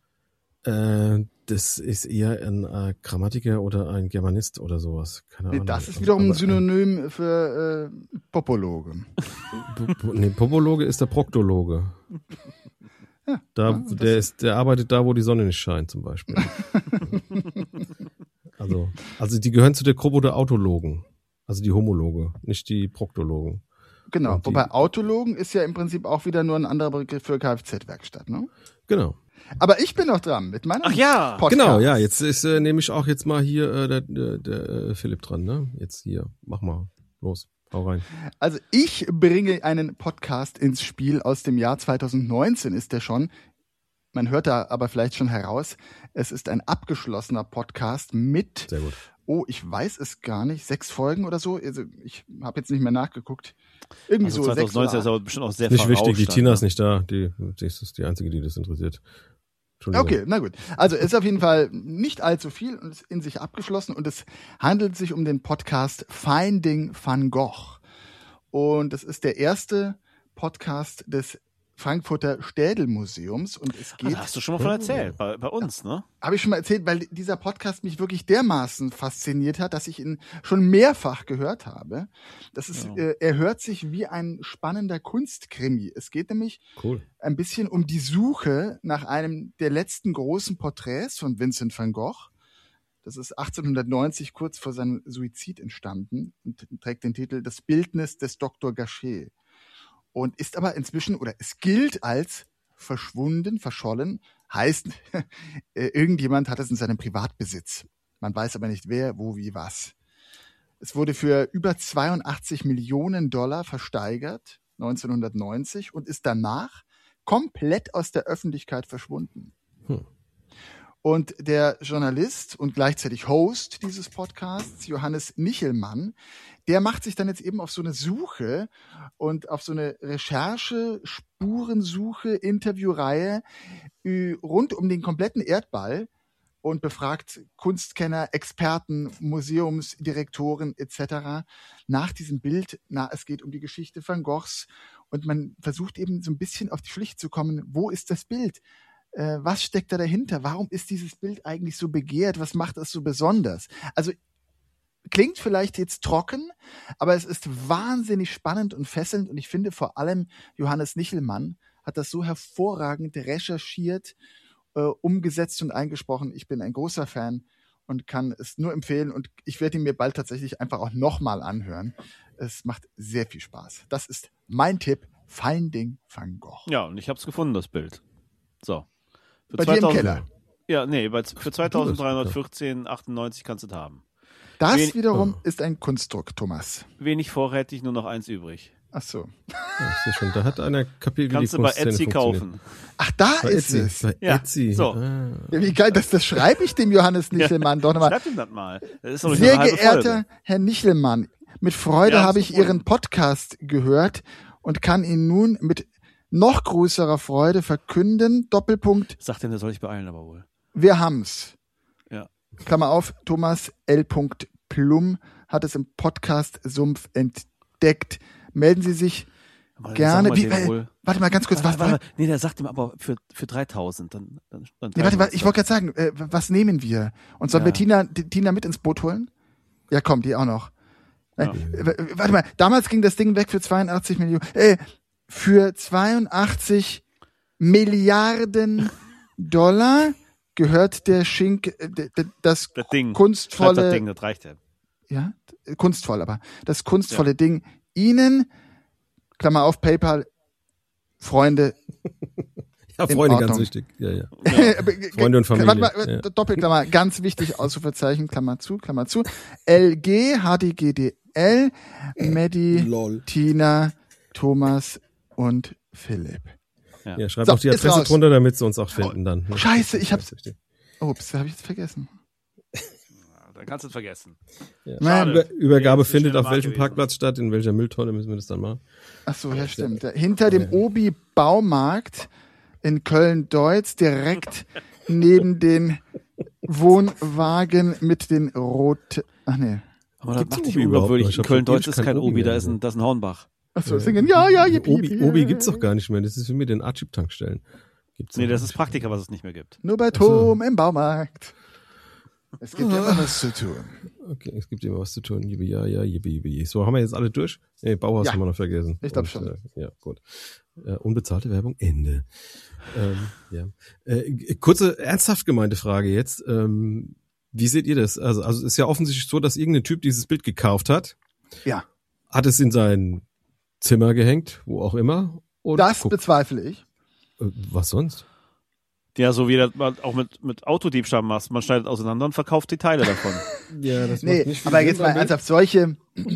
Äh, das ist eher ein äh, Grammatiker oder ein Germanist oder sowas. Keine Nee, Ahnung. das ist Aber- wiederum ein aber Synonym für äh, Popologe. Po- po- nee, Popologe ist der Proktologe. Ja, Da, ja, das- der ist, der arbeitet da, wo die Sonne nicht scheint, zum Beispiel. also, also die gehören zu der Gruppe der Autologen. Also die Homologe, nicht die Proktologen. Genau, Und die- wobei Autologen ist ja im Prinzip auch wieder nur ein anderer Begriff für Kfz-Werkstatt, ne? Genau. Aber ich bin noch dran mit meinem Ach ja. Podcast. Genau, ja, jetzt ist äh, nehme ich auch jetzt mal hier äh, der, der, der äh, Philipp dran, ne? Jetzt hier, mach mal, los, hau rein. Also ich bringe einen Podcast ins Spiel aus dem Jahr zweitausendneunzehn ist der schon. Man hört da aber vielleicht schon heraus, es ist ein abgeschlossener Podcast mit, Sehr gut. oh, ich weiß es gar nicht, sechs Folgen oder so. Also ich habe jetzt nicht mehr nachgeguckt. Irgendwie Also so sechs zweitausendneunzehn ist oder aber bestimmt auch sehr Nicht wichtig, die verrauscht Tina dann, ist ne? nicht da, die, die ist die Einzige, die das interessiert. Entschuldigung. Okay, na gut. Also ist auf jeden Fall nicht allzu viel und ist in sich abgeschlossen und es handelt sich um den Podcast Finding Van Gogh. Und es ist der erste Podcast des Frankfurter Städelmuseums und es Ah, geht, da hast du schon mal von erzählt, bei, bei uns, ne? habe ich schon mal erzählt, weil dieser Podcast mich wirklich dermaßen fasziniert hat, dass ich ihn schon mehrfach gehört habe. Das ist, Ja. äh, er hört sich wie ein spannender Kunstkrimi. Es geht nämlich Cool. ein bisschen um die Suche nach einem der letzten großen Porträts von Vincent van Gogh. Das ist achtzehnhundertneunzig kurz vor seinem Suizid entstanden und trägt den Titel Das Bildnis des Doktor Gachet. Und ist aber inzwischen, oder es gilt als verschwunden, verschollen, heißt, irgendjemand hat es in seinem Privatbesitz. Man weiß aber nicht wer, wo, wie, was. Es wurde für über zweiundachtzig Millionen Dollar versteigert, neunzehnhundertneunzig, und ist danach komplett aus der Öffentlichkeit verschwunden. Hm. Und der Journalist und gleichzeitig Host dieses Podcasts, Johannes Nichelmann, der macht sich dann jetzt eben auf so eine Suche und auf so eine Recherche, Spurensuche, Interviewreihe rund um den kompletten Erdball und befragt Kunstkenner, Experten, Museumsdirektoren et cetera nach diesem Bild. Na, es geht um die Geschichte Van Goghs und man versucht eben so ein bisschen auf die Schlicht zu kommen. Wo ist das Bild? Äh, was steckt da dahinter? Warum ist dieses Bild eigentlich so begehrt? Was macht es so besonders? Also klingt vielleicht jetzt trocken, aber es ist wahnsinnig spannend und fesselnd und ich finde vor allem Johannes Nichelmann hat das so hervorragend recherchiert, äh, umgesetzt und eingesprochen. Ich bin ein großer Fan und kann es nur empfehlen und ich werde ihn mir bald tatsächlich einfach auch nochmal anhören. Es macht sehr viel Spaß. Das ist mein Tipp, Finding Van Gogh. Ja, und ich habe es gefunden, das Bild. So. Für Bei zweitausend, dir im Keller? Ja, nee, bei, für zweitausenddreihundertvierzehn achtundneunzig kannst du es haben. Das Wen, wiederum oh. ist ein Kunstdruck, Thomas. Wenig vorrätig, nur noch eins übrig. Ach so. Ja, ich sehe schon, da hat einer kapiert, wie kannst die du bei Etsy kaufen. Ach, da bei ist Etsy, es. Bei ja, Etsy. So. Ah. Ja, wie geil, das, das schreibe ich dem Johannes Nichelmann ja, doch nochmal. Schreib ihm das mal. Das ist doch Sehr eine halbe geehrter Folge. Herr Nichelmann, mit Freude ja, habe ich Ihren Podcast gehört und kann Ihnen nun mit noch größerer Freude verkünden, Doppelpunkt. Sagt denn, der soll ich beeilen, aber wohl. Wir haben's. Ja. Klammer auf, Thomas L. Plum hat es im Podcast-Sumpf entdeckt. Melden Sie sich aber gerne. Wie, äh, warte mal ganz kurz. Warte, was, warte, nee, der sagt ihm aber für, für dreitausend. Dann, dann, dann nee, warte, warte, ich wollte gerade sagen, äh, was nehmen wir? Und sollen ja. wir Tina, die, Tina mit ins Boot holen? Ja, komm, die auch noch. Ja. Äh, warte mal, damals ging das Ding weg für zweiundachtzig Millionen. Äh, für zweiundachtzig Milliarden Dollar gehört der Schink, das, das Ding. kunstvolle, das Ding, das reicht ja. Ja, kunstvoll, aber das kunstvolle ja. Ding Ihnen, Klammer auf, PayPal, Freunde. Ja, Freunde, ganz wichtig. Ja, ja. ja. Freunde und Familie. Warte mal, ja. Doppelklammer, ganz wichtig, Ausrufezeichen, Klammer zu, Klammer zu. L G, H D G D L, Maddie, Lol. Tina, Thomas und Philipp. Ja, ja schreib so, auch die Adresse drunter, damit sie uns auch finden dann. Oh, Scheiße, ich hab's. Ups, hab ich jetzt vergessen. Dann kannst du es vergessen. Ja. Über, Übergabe findet auf welchem Parkplatz statt, in welcher Mülltonne müssen wir das dann machen? Ach so, ja, stimmt. Hinter dem Obi Baumarkt in Köln-Deutz, direkt neben den Wohnwagen mit den roten, ach nee. Aber das macht dich unglaubwürdig. In Köln-Deutz ist kein Obi, da ist ein, das ist ein Hornbach. Ach so, singen, ja, ja, yippie, Obi, yippie. Obi gibt's doch gar nicht mehr. Das ist für mich den Archip-Tankstellen. Gibt's nee, das ist Praktika, was es nicht mehr gibt. Nur bei Tom so. Im Baumarkt. Es gibt ja immer was zu tun. Okay, es gibt immer was zu tun. Yippie, ja, ja, yippie, yippie. So, haben wir jetzt alle durch? Nee, Bauhaus ja. haben wir noch vergessen. Ich glaube schon. Äh, ja, gut. Äh, unbezahlte Werbung, Ende. ähm, ja. Äh, kurze, ernsthaft gemeinte Frage jetzt. Ähm, wie seht ihr das? Also, also es ist ja offensichtlich so, dass irgendein Typ dieses Bild gekauft hat. Ja. Hat es in sein Zimmer gehängt, wo auch immer. Und das guck, bezweifle ich. Äh, was sonst? Ja, so wie das man auch mit, mit Autodiebstahl machst. Man schneidet auseinander und verkauft die Teile davon. ja, das nee, macht nicht viel aber Sinn, jetzt mal ernsthaft, solche,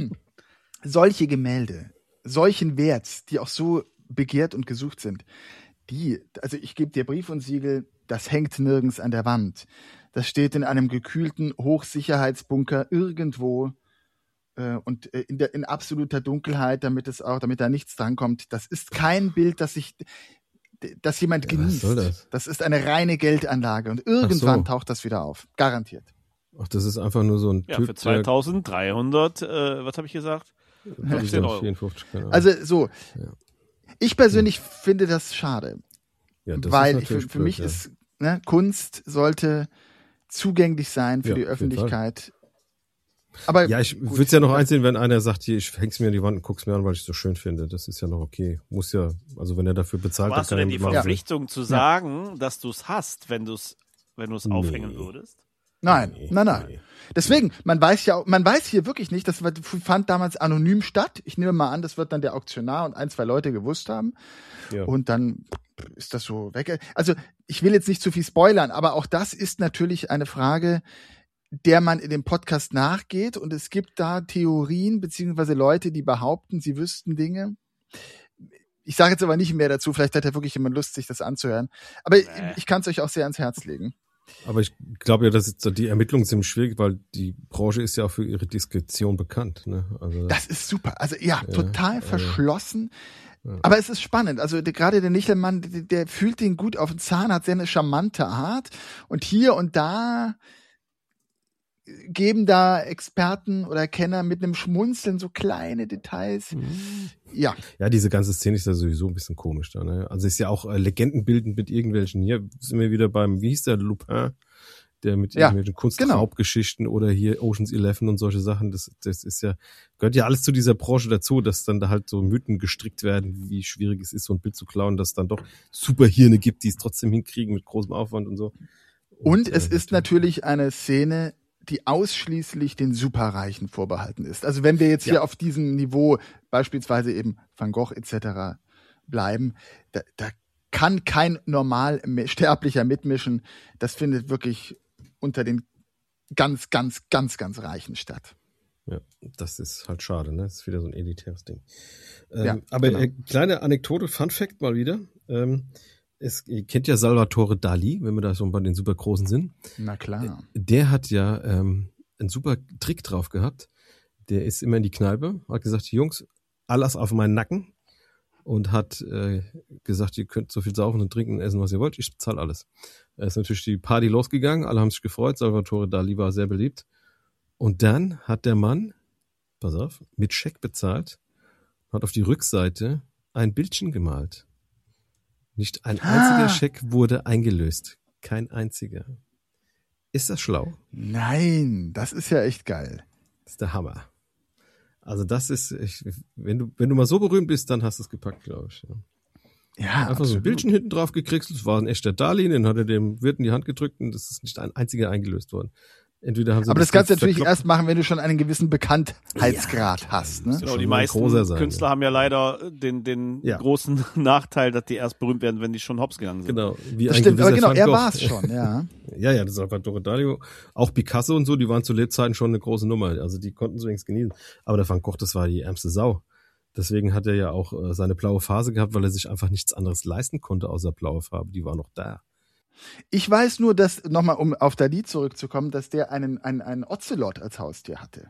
solche Gemälde, solchen Werts, die auch so begehrt und gesucht sind, die, also ich gebe dir Brief und Siegel, das hängt nirgends an der Wand. Das steht in einem gekühlten Hochsicherheitsbunker irgendwo äh, und äh, in, der, in absoluter Dunkelheit, damit es auch, damit da nichts drankommt. Das ist kein Bild, das sich das jemand ja, genießt. Das? das ist eine reine Geldanlage und irgendwann so. taucht das wieder auf. Garantiert. Ach, das ist einfach nur so ein ja, Typ, für zweitausenddreihundert, äh, was habe ich gesagt? fünfzehn Euro. vierundfünfzig, also so, ja. ich persönlich ja. finde das schade. Ja, das weil ist für, für blöd, mich ja. ist, ne, Kunst sollte zugänglich sein für ja, die Öffentlichkeit. Aber ja, ich würde es ja noch einsehen, wenn einer sagt, hier, ich häng's mir an die Wand und guck's mir an, weil ich es so schön finde. Das ist ja noch okay. Muss ja, also wenn er dafür bezahlt, hast du denn die machen. Verpflichtung ja. zu sagen, dass du es hast, wenn du es wenn du es nee. aufhängen würdest? Nein, Nee, nein, nein. nee. Deswegen, man weiß ja, man weiß hier wirklich nicht, das fand damals anonym statt. Ich nehme mal an, das wird dann der Auktionar und ein, zwei Leute gewusst haben. Ja. Und dann ist das so weg. Also ich will jetzt nicht zu viel spoilern, aber auch das ist natürlich eine Frage, der man in dem Podcast nachgeht. Und es gibt da Theorien beziehungsweise Leute, die behaupten, sie wüssten Dinge. Ich sage jetzt aber nicht mehr dazu. Vielleicht hat ja wirklich jemand Lust, sich das anzuhören. Aber Nee. ich kann es euch auch sehr ans Herz legen. Aber ich glaube ja, dass jetzt die Ermittlungen ziemlich schwierig, weil die Branche ist ja auch für ihre Diskretion bekannt. Ne? Also, Das ist super. Also ja, Ja, total äh, verschlossen. ja. Aber es ist spannend. Also der, gerade der Nichelmann, der, der fühlt den gut auf den Zahn, hat sehr eine charmante Art. Und hier und da geben da Experten oder Kenner mit einem Schmunzeln so kleine Details. Mhm. Ja, Ja, diese ganze Szene ist ja sowieso ein bisschen komisch da. Ne? Also ist ja auch äh, legendenbildend mit irgendwelchen. Hier sind wir wieder beim, wie hieß der, Lupin, der mit Ja, irgendwelchen Kunstraubgeschichten oder hier Ocean's Eleven und solche Sachen. Das, das ist ja, gehört ja alles zu dieser Branche dazu, dass dann da halt so Mythen gestrickt werden, wie schwierig es ist, so ein Bild zu klauen, dass es dann doch Superhirne gibt, die es trotzdem hinkriegen mit großem Aufwand und so. und es äh, ist natürlich eine Szene, die ausschließlich den Superreichen vorbehalten ist. Also wenn wir jetzt hier Ja. auf diesem Niveau beispielsweise eben Van Gogh et cetera bleiben, da, da kann kein normal Sterblicher mitmischen. Das findet wirklich unter den ganz, ganz, ganz, ganz Reichen statt. Ja, das ist halt schade, ne? Das ist wieder so ein elitäres Ding. Ähm, Ja, aber genau. äh, kleine Anekdote, Fun Fact mal wieder. Ähm, es, ihr kennt ja Salvatore Dali, wenn wir da so bei den super Großen sind. Na klar. Der hat ja ähm, einen super Trick drauf gehabt. Der ist immer in die Kneipe, hat gesagt, Jungs, alles auf meinen Nacken. Und hat äh, gesagt, ihr könnt so viel saufen und trinken und essen, was ihr wollt. Ich bezahle alles. Da ist natürlich die Party losgegangen. Alle haben sich gefreut. Salvatore Dali war sehr beliebt. Und dann hat der Mann, pass auf, mit Scheck bezahlt, hat auf die Rückseite ein Bildchen gemalt. Nicht ein einziger Ah. Scheck wurde eingelöst. Kein einziger. Ist das schlau? Nein, das ist ja echt geil. Das ist der Hammer. Also das ist, ich, wenn du wenn du mal so berühmt bist, dann hast du es gepackt, glaube ich. Ja. Ja, Einfach so ein absolut. Bildchen hinten drauf gekriegt, das war ein echter Darlehen, den hat er dem Wirt in die Hand gedrückt und das ist nicht ein einziger eingelöst worden. Entweder haben sie Aber das kannst du Geld natürlich verkloppt- erst machen, wenn du schon einen gewissen Bekanntheitsgrad hast. Ne? Genau, schon die ein meisten großer sein, Künstler ja. haben ja leider den, den Ja. großen Nachteil, dass die erst berühmt werden, wenn die schon hops gegangen sind. Genau, wie Das ein stimmt, aber gewisser genau, Van er Gogh. war es schon, ja. Ja, ja, das ist Salvatore Dali. Auch Picasso und so, die waren zu Lebzeiten schon eine große Nummer. Also die konnten so wenigstens genießen. Aber der Van Gogh, das war die ärmste Sau. Deswegen hat er ja auch äh, seine blaue Phase gehabt, weil er sich einfach nichts anderes leisten konnte außer blaue Farbe. Die war noch da. Ich weiß nur, dass, nochmal um auf Dali zurückzukommen, dass der einen, einen, einen Ocelot als Haustier hatte.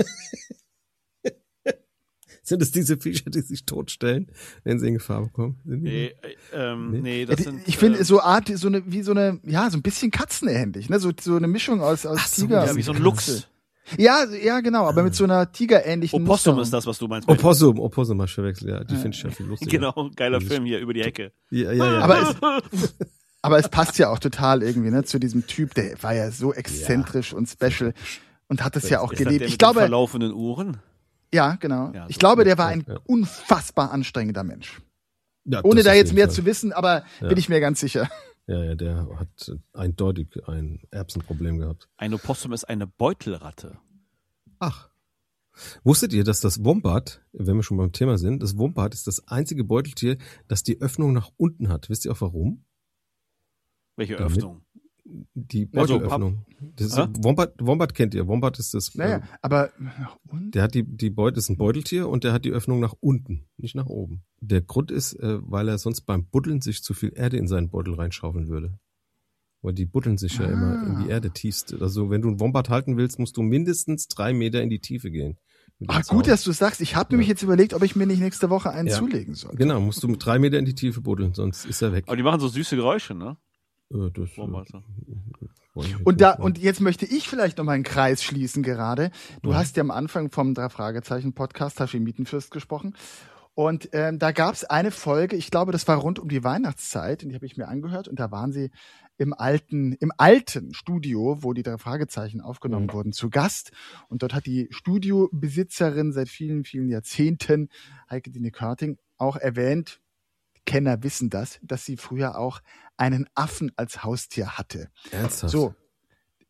Sind es diese Viecher, die sich totstellen, wenn sie in Gefahr bekommen? Sind die- Nee, äh, ähm, Nee. nee, das sind, Ich finde äh, so Art, so eine, wie so eine, ja, so ein bisschen katzenähnlich, ne? So, so eine Mischung aus, aus Ach so, Tiger. ja, wie so ein und Luchs. Katze. Ja, ja, genau, aber mit so einer tigerähnlichen Opossum Musterung. ist das, was du meinst. Opossum, Opossum hast du verwechselt, ja. Die finde ich ja viel lustiger. Genau, geiler Das ist- Film hier über die Hecke. Ja, ja, ja. Aber es, aber es passt ja auch total irgendwie, ne, zu diesem Typ, der war ja so exzentrisch und special und hat es ja auch Ist das gelebt. der Ich mit den glaube, verlaufenden Uhren? ja, genau. Ja, Ich so glaube, ist der war es, ein ja. unfassbar anstrengender Mensch. Ja, Ohne das da auf jetzt jeden mehr Fall. zu wissen, aber Ja. bin ich mir ganz sicher. Ja, ja, der hat eindeutig ein Erbsenproblem gehabt. Ein Opossum ist eine Beutelratte. Ach. Wusstet ihr, dass das Wombat, wenn wir schon beim Thema sind, das Wombat ist das einzige Beuteltier, das die Öffnung nach unten hat. Wisst ihr auch warum? Welche Damit- Öffnung? Die Also, Beutelöffnung. Das ist, Hä? Wombat, Wombat kennt ihr. Wombat ist das. Naja, äh, aber und? Der hat die, die Beute, ist ein Beuteltier und der hat die Öffnung nach unten, nicht nach oben. Der Grund ist, äh, weil er sonst beim Buddeln sich zu viel Erde in seinen Beutel reinschaufeln würde. Weil die buddeln sich ja Ah. immer in die Erde tiefst. Also wenn du einen Wombat halten willst, musst du mindestens drei Meter in die Tiefe gehen. Mit dem Ah, Zaun. gut, dass du sagst. Ich habe nämlich jetzt überlegt, ob ich mir nicht nächste Woche einen Ja. zulegen soll. Genau, musst du mit drei Meter in die Tiefe buddeln, sonst ist er weg. Aber die machen so süße Geräusche, ne? Äh, das, äh, Wombate. wollen wir Und da, nicht, ne? und jetzt möchte ich vielleicht noch mal einen Kreis schließen gerade. Du Ja. hast ja am Anfang vom drei Fragezeichen Podcast Hashi Mietenfürst gesprochen. Und ähm, da gab es eine Folge, ich glaube, das war rund um die Weihnachtszeit, und die habe ich mir angehört, und da waren sie im alten, im alten Studio, wo die drei Fragezeichen aufgenommen Mhm. wurden, zu Gast. Und dort hat die Studiobesitzerin seit vielen, vielen Jahrzehnten, Heike Dine Körting, auch erwähnt, Kenner wissen das, dass sie früher auch einen Affen als Haustier hatte. Ernsthaft? So,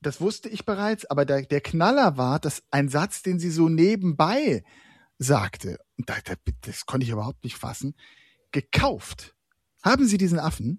das wusste ich bereits, aber der, der Knaller war, dass ein Satz, den sie so nebenbei sagte, und das, das konnte ich überhaupt nicht fassen, gekauft haben sie diesen Affen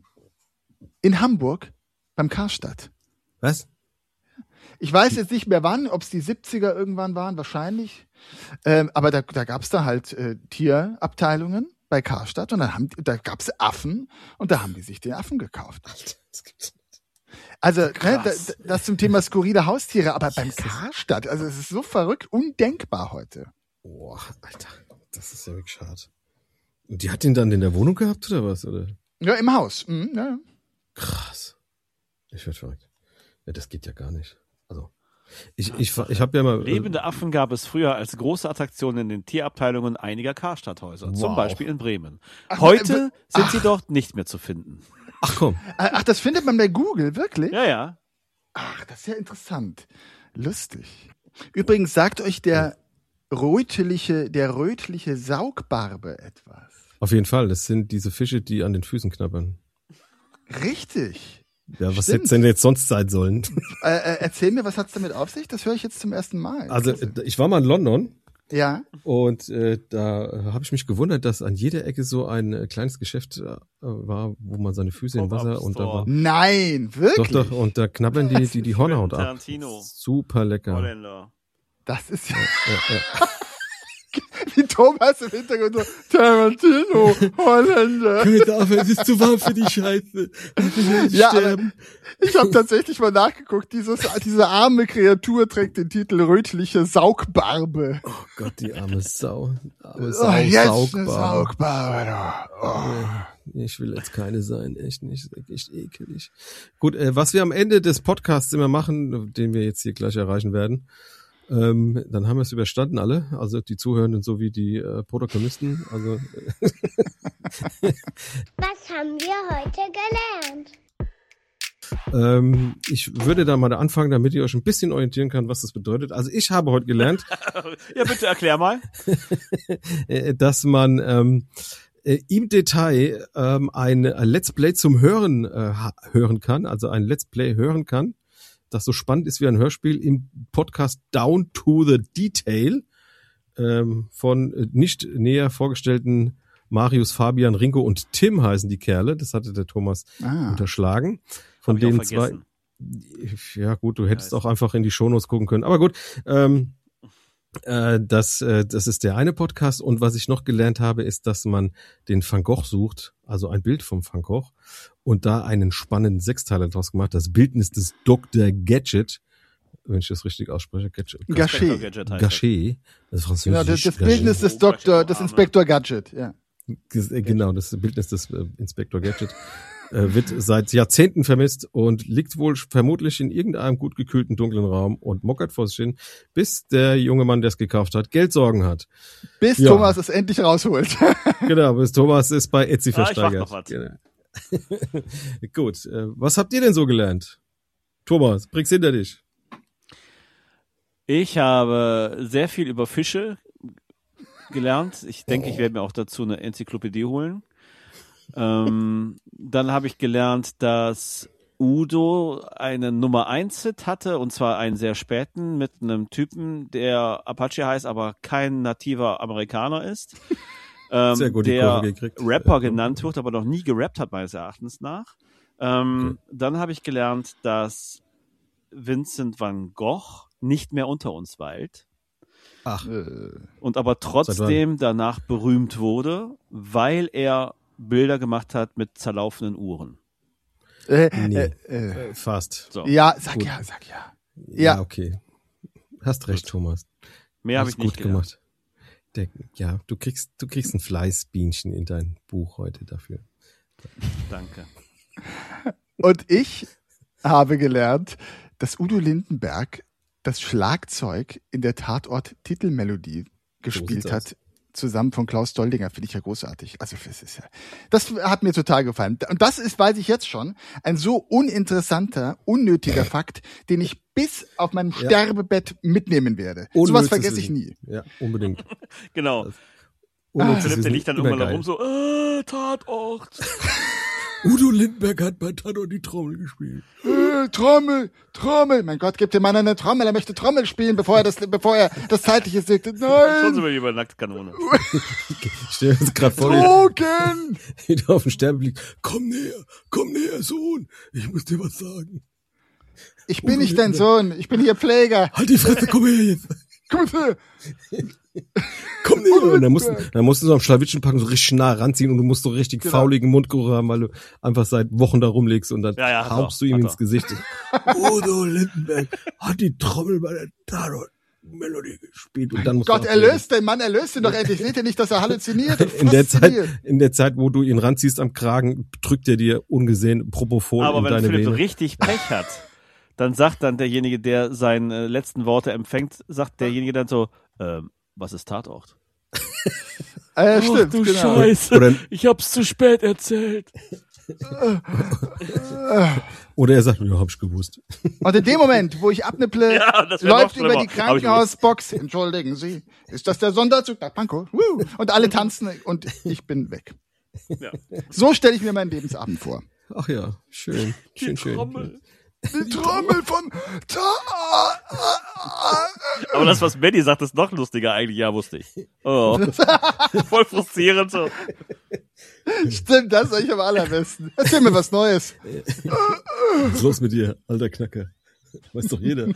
in Hamburg beim Karstadt. Was? Ich weiß jetzt nicht mehr wann, ob es die siebziger irgendwann waren, wahrscheinlich. Ähm, aber da, da gab es da halt äh, Tierabteilungen bei Karstadt und dann haben, da gab es Affen und da haben die sich den Affen gekauft. Alter, das gibt's nicht. Also ne, das, das zum Thema skurrile Haustiere, aber beim Karstadt, also es ist so verrückt, undenkbar heute. Boah, Alter, das ist ja wirklich schade. Und die hat ihn dann in der Wohnung gehabt oder was? Oder? Ja, im Haus. Mhm, ja. Krass. Ich werd verrückt. Ja, das geht ja gar nicht. Also, ich, ich, ich habe ja mal... Lebende Affen gab es früher als große Attraktion in den Tierabteilungen einiger Karstadthäuser, Wow. zum Beispiel in Bremen. Ach, Heute äh, sind ach. sie dort nicht mehr zu finden. Ach komm. Ach, das findet man bei Google, wirklich? Ja, ja. Ach, das ist ja interessant. Lustig. Übrigens sagt euch der rötliche, der rötliche Saugbarbe etwas. Auf jeden Fall, das sind diese Fische, die an den Füßen knabbern. Richtig. Ja, was Stimmt. hätte denn jetzt sonst sein sollen? Äh, äh, erzähl mir, was hat's damit auf sich? Das höre ich jetzt zum ersten Mal. Also, äh, ich war mal in London Ja. und äh, da äh, habe ich mich gewundert, dass an jeder Ecke so ein äh, kleines Geschäft äh, war, wo man seine Füße im Wasser und da Pop-up-Store. war, Nein, wirklich? doch, doch, und da knabbern die die, die Hornhaut ab. Tarantino. Super lecker. Holländer. Das ist ja Ja, ja. wie Thomas im Hintergrund so, Tarantino, Holländer. Aber es ist zu warm für die Scheiße. Ja, aber ich habe tatsächlich mal nachgeguckt. Dieses, diese arme Kreatur trägt den Titel rötliche Saugbarbe. Oh Gott, die arme Sau. Arme Oh, Sau, jetzt eine saugbar. Saugbarbe. Oh. Nee, ich will jetzt keine sein, echt nicht, echt ekelig. Gut, äh, was wir am Ende des Podcasts immer machen, den wir jetzt hier gleich erreichen werden, ähm, dann haben wir es überstanden alle, also die Zuhörenden sowie die äh, Protagonisten. Also Was haben wir heute gelernt? ähm, ich würde da mal anfangen, damit ihr euch ein bisschen orientieren kann, was das bedeutet. Also ich habe heute gelernt, Ja, bitte erklär mal. äh, dass man ähm, äh, im Detail ähm, ein, ein Let's Play zum Hören äh, ha- hören kann, also ein Let's Play hören kann, das so spannend ist wie ein Hörspiel im Podcast Down to the Detail ähm, von äh, nicht näher vorgestellten Marius, Fabian, Ringo und Tim heißen die Kerle. Das hatte der Thomas Ah. unterschlagen. Von Hab ich auch denen zwei. vergessen. Ja gut, du hättest Ja, auch einfach in die Shownotes gucken können. Aber gut, ähm, äh, das, äh, das ist der eine Podcast. Und was ich noch gelernt habe, ist, dass man den Van Gogh sucht, also ein Bild vom Van Gogh, und da einen spannenden Sechsteiler draus gemacht, das Bildnis des Doktor Gadget, wenn ich das richtig ausspreche, Gadget. Gachet. Gadget heißt Gachet, das ist Genau, französisch. das, das Gachet. Bildnis des Doktor, des Inspektor Gadget, ja. Ges- äh, Genau, das Bildnis des äh, Inspektor Gadget äh, wird seit Jahrzehnten vermisst und liegt wohl vermutlich in irgendeinem gut gekühlten dunklen Raum und mockert vor sich hin, bis der junge Mann, der es gekauft hat, Geldsorgen hat. Bis Ja. Thomas es endlich rausholt. Genau, bis Thomas ist bei Etsy Ah, ich mach versteigert. noch was. Genau. Gut, äh, was habt ihr denn so gelernt? Thomas, bring's hinter dich. Ich habe sehr viel über Fische gelernt. Ich denke, ich werde mir auch dazu eine Enzyklopädie holen. Ähm, dann habe ich gelernt, dass Udo einen Nummer eins Hit hatte, und zwar einen sehr späten mit einem Typen, der Apache heißt, aber kein nativer Amerikaner ist. Ähm, Sehr gut die der Kurve gekriegt. Rapper Äh, genannt wird, aber noch nie gerappt hat, meines Erachtens nach. Ähm, Dann habe ich gelernt, dass Vincent van Gogh nicht mehr unter uns weilt Ach, und aber trotzdem danach berühmt wurde, weil er Bilder gemacht hat mit zerlaufenden Uhren. Äh, nee, äh, äh. äh, fast. So, Ja, sag Gut. ja, sag ja. Ja, Ja. okay. Hast recht, Thomas. mehr habe Hast ich nicht gut gelernt. gemacht. Der, ja, du kriegst, du kriegst ein Fleißbienchen in dein Buch heute dafür. Danke. Und ich habe gelernt, dass Udo Lindenberg das Schlagzeug in der Tatort-Titelmelodie gespielt sieht's hat, zusammen von Klaus Doldinger. Finde ich ja großartig. Also das ist ja, das hat mir total gefallen. Und das ist, weiß ich jetzt schon, ein so uninteressanter, unnötiger Fakt, den ich bis auf meinem Ja. Sterbebett mitnehmen werde. Unnützes Sowas vergesse ich Wissen. nie. Ja, unbedingt. Genau. Unnützes Philipp, der Wissen, liegt dann immer irgendwann da geil. rum so, äh, Tatort. Udo Lindenberg hat bei Tatort die Trommel gespielt. Äh, Trommel, Trommel. Mein Gott, gib dem Mann eine Trommel. Er möchte Trommel spielen, bevor er das, bevor er das Zeitliche sieht. Schon Nein. sind wir über Nacktkanone. Ich stell mir das gerade vor, Drogen. wie du auf dem Sterben liegt. Komm näher, komm näher, Sohn. Ich muss dir was sagen. Ich bin nicht dein Sohn. Ich bin hier Pfleger. Halt die Fresse, komm her jetzt. Komm her. Komm näher. Und dann musst, dann musst du so am Schlawittchenpacken so richtig nah ranziehen und du musst so richtig Genau. fauligen Mundgeruch haben, weil du einfach seit Wochen da rumlegst und dann Ja, ja, hat haupst er, du ihm hat ins er. Gesicht. Udo Lindenberg hat die Trommel bei der Tatort-Melodie gespielt. Und dann musst Gott, du auch- erlöst den Mann, erlöst ihn doch endlich. Seht ihr nicht, dass er halluziniert? und In der Zeit, fasziniert? in der Zeit, wo du ihn ranziehst am Kragen, drückt er dir ungesehen Propofol Aber in wenn deine Philipp so Vene. richtig Pech hat, dann sagt dann derjenige, der seine äh, letzten Worte empfängt, sagt derjenige dann so, ähm, was ist Tatort? Äh, stimmt, du genau. Scheiße, Oder- ich hab's zu spät erzählt. Oder er sagt, ja, hab ich gewusst. Und in dem Moment, wo ich abnipple, Ja, das wär noch läuft über schlimmer. die Hab ich Krankenhausbox. Entschuldigen Sie, ist das der Sonderzug nach Pankow? Woo. Und alle tanzen und ich bin weg. Ja. So stelle ich mir meinen Lebensabend vor. Ach ja, schön, schön, schön. Trommel. Die Trommel von Ta Aber das, was Manny sagt, ist noch lustiger eigentlich. Ja, wusste ich. Oh. Voll frustrierend so. Stimmt, das ist euch am allerbesten. Erzähl mir was Neues. Was ist los mit dir, alter Knacker? Weiß doch jeder.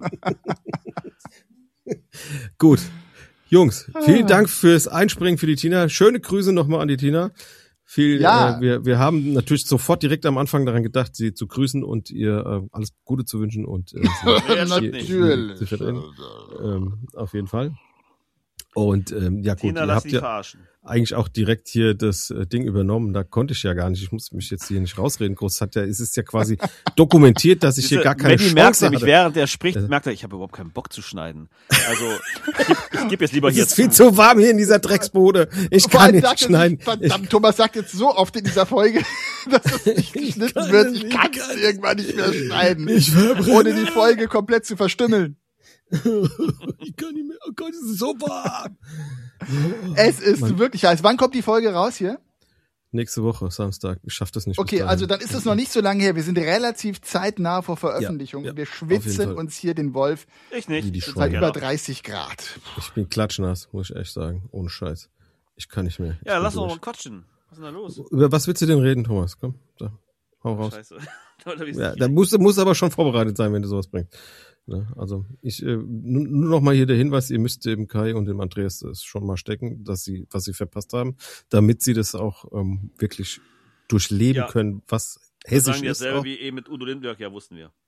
Gut. Jungs, vielen Dank fürs Einspringen für die Tina. Schöne Grüße nochmal an die Tina. Viel, Ja. äh, wir, wir haben natürlich sofort direkt am Anfang daran gedacht, sie zu grüßen und ihr äh, alles Gute zu wünschen und äh, sie, Ja, sie, nicht. sie, sie verdrängen. Ähm, auf jeden Fall. Und ähm, ja gut, Tina, ihr lass habt dich ja verarschen. eigentlich auch direkt hier das äh, Ding übernommen. Da konnte ich ja gar nicht. Ich muss mich jetzt hier nicht rausreden. Groß hat ja, es ist ja quasi dokumentiert, dass ich hier gar keine Manny merkt Chance nämlich, hatte. während er spricht, merkt er, ich habe überhaupt keinen Bock zu schneiden. Also, ich geb, ich geb jetzt lieber Es hier ist viel zu warm hier in dieser Drecksbude. Ich Vor kann allem nicht sagt er schneiden. sich, verdammt, Thomas sagt jetzt so oft in dieser Folge, dass es nicht geschnitten kann wird. es Ich nicht, kann kann es irgendwann nicht mehr schneiden. Ich verbrenne. Ohne die Folge komplett zu verstümmeln. Ich kann nicht mehr. Oh Gott, es ist so warm. Es ist wirklich heiß. Wann kommt die Folge raus hier? Nächste Woche, Samstag. Ich schaff das nicht. Okay, bis dahin. also dann ist es noch nicht so lange her. Wir sind relativ zeitnah vor Veröffentlichung. Ja, ja, Wir auf jeden schwitzen Fall. uns hier den Wolf Ich nicht. Wie die Ich Schweine. bei sag über ja noch. dreißig Grad. Ich bin klatschnass, muss ich echt sagen. Ohne Scheiß. Ich kann nicht mehr. Ich Ja, bin lass uns durch. mal quatschen. Was ist denn da los? Über was willst du denn reden, Thomas? Komm, da, hau raus. Scheiße. Oder wie ist Ja, das da musst du musst aber schon vorbereitet sein, wenn du sowas bringst. Ne? Also ich äh, nur, nur noch mal hier der Hinweis: Ihr müsst dem Kai und dem Andreas das schon mal stecken, dass sie was sie verpasst haben, damit sie das auch ähm, wirklich durchleben Ja. können, was Sagen hessisch die ist. dasselbe Auch. wie eben mit Udo Lindenberg, ja, wussten wir.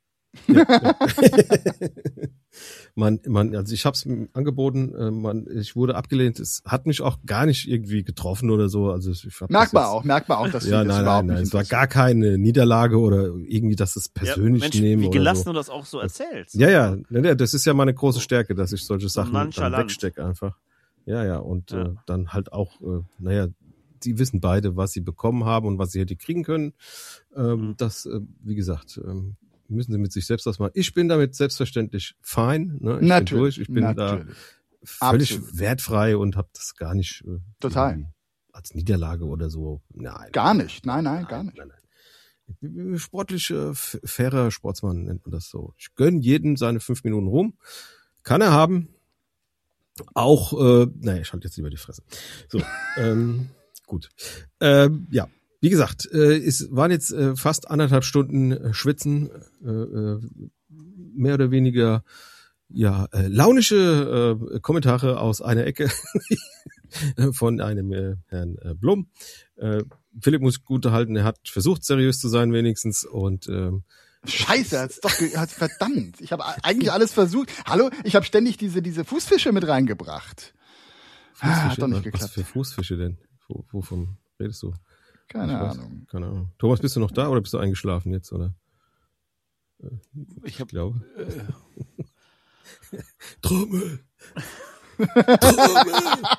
man, man, also ich habe es angeboten, äh, man, ich wurde abgelehnt. Es hat mich auch gar nicht irgendwie getroffen oder so. Also ich hab Merkt das man jetzt- auch, merkt man auch, dass Ja, sie das nein, überhaupt nein, nein. nicht Es war interessiert. gar keine Niederlage oder irgendwie, dass das persönlich ja, Mensch, nehmen wie oder gelassen so. du das auch so erzählst. Ja, ja, ne, ne, das ist ja meine große Stärke, dass ich solche Sachen dann nonchalant. wegstecke einfach. Ja, ja, und Ja. Äh, dann halt auch, äh, naja, die wissen beide, was sie bekommen haben und was sie hätte kriegen können. Ähm, Mhm. Das, äh, wie gesagt, ähm, müssen sie mit sich selbst was machen. Ich bin damit selbstverständlich fein. Ne? Ich bin Natürlich, durch. Ich bin natürlich. da völlig Absolut. wertfrei und habe das gar nicht äh, Total. irgendwie als Niederlage oder so. Nein. Gar nicht, nein, nein, gar nicht. Nein, nein. Sportlich, äh, f- fairer Sportsmann nennt man das so. Ich gönn jedem seine fünf Minuten rum. Kann er haben. Auch, äh, naja, ich halte jetzt lieber die Fresse. So, ähm, gut. Ähm, ja, wie gesagt, äh, es waren jetzt äh, fast anderthalb Stunden äh, Schwitzen, äh, äh, mehr oder weniger ja äh, launische äh, Kommentare aus einer Ecke von einem äh, Herrn äh, Blum. Äh, Philipp muss gut halten, er hat versucht, seriös zu sein wenigstens und ähm, Scheiße, hat's doch ge- hat's, verdammt. Ich habe eigentlich alles versucht. Hallo, ich habe ständig diese diese Fußfische mit reingebracht. Ah, hat Fußfische? doch nicht Was geklappt. für Fußfische denn? Wo, wovon redest du? Keine Ich weiß- Ahnung. Keine Ahnung. Thomas, bist du noch da oder bist du eingeschlafen jetzt, oder? Ich hab, glaube. äh, Trommel! Trommel!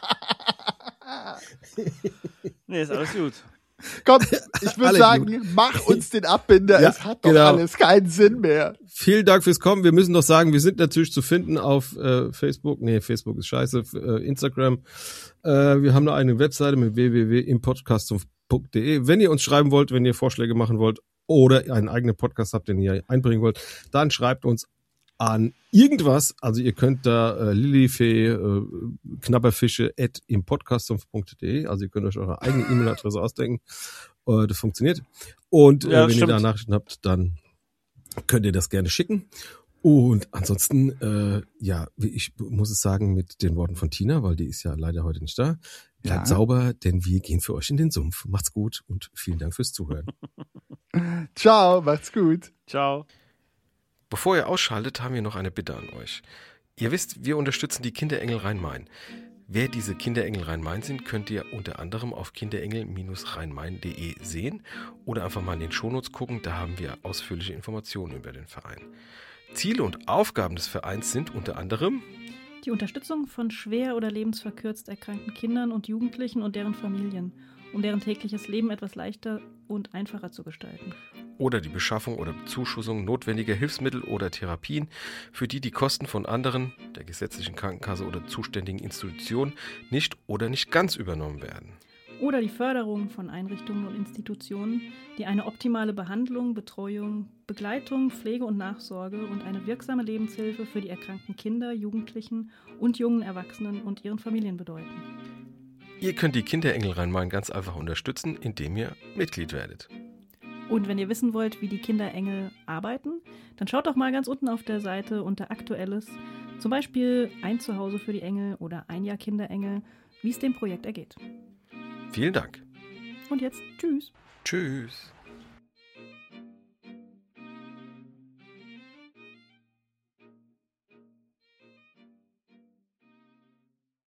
nee, ist alles gut. Komm, ich würde Alle sagen, mach uns den Abbinder. Ja, es hat doch genau. alles keinen Sinn mehr. Vielen Dank fürs Kommen. Wir müssen doch sagen, wir sind natürlich zu finden auf äh, Facebook. Nee, Facebook ist scheiße. F- Äh, Instagram. Äh, wir haben noch eine Webseite mit w w w punkt im podcast zum punkt de. Wenn ihr uns schreiben wollt, wenn ihr Vorschläge machen wollt oder einen eigenen Podcast habt, den ihr einbringen wollt, dann schreibt uns an irgendwas. Also ihr könnt da äh, Lilifee, äh, Knabberfische at im podcastsumpf punkt de, also ihr könnt euch eure eigene E-Mail-Adresse ausdenken. Äh, das funktioniert. Und äh, Ja, wenn stimmt. ihr da Nachrichten habt, dann könnt ihr das gerne schicken. Und ansonsten, äh, ja, ich muss es sagen mit den Worten von Tina, weil die ist ja leider heute nicht da. Bleibt Ja. sauber, denn wir gehen für euch in den Sumpf. Macht's gut und vielen Dank fürs Zuhören. Ciao, macht's gut. Ciao. Bevor ihr ausschaltet, haben wir noch eine Bitte an euch. Ihr wisst, wir unterstützen die Kinderengel Rhein-Main. Wer diese Kinderengel Rhein-Main sind, könnt ihr unter anderem auf kinderengel Rhein-Main punkt de sehen oder einfach mal in den Shownotes gucken, da haben wir ausführliche Informationen über den Verein. Ziele und Aufgaben des Vereins sind unter anderem Die Unterstützung von schwer oder lebensverkürzt erkrankten Kindern und Jugendlichen und deren Familien, um deren tägliches Leben etwas leichter und einfacher zu gestalten. oder die Beschaffung oder Bezuschussung notwendiger Hilfsmittel oder Therapien, für die die Kosten von anderen, der gesetzlichen Krankenkasse oder zuständigen Institutionen nicht oder nicht ganz übernommen werden. Oder die Förderung von Einrichtungen und Institutionen, die eine optimale Behandlung, Betreuung, Begleitung, Pflege und Nachsorge und eine wirksame Lebenshilfe für die erkrankten Kinder, Jugendlichen und jungen Erwachsenen und ihren Familien bedeuten. Ihr könnt die Kinderengel Rhein-Main ganz einfach unterstützen, indem ihr Mitglied werdet. Und wenn ihr wissen wollt, wie die Kinderengel arbeiten, dann schaut doch mal ganz unten auf der Seite unter Aktuelles, zum Beispiel ein Zuhause für die Engel oder ein Jahr Kinderengel, wie es dem Projekt ergeht. Vielen Dank. Und jetzt tschüss. Tschüss.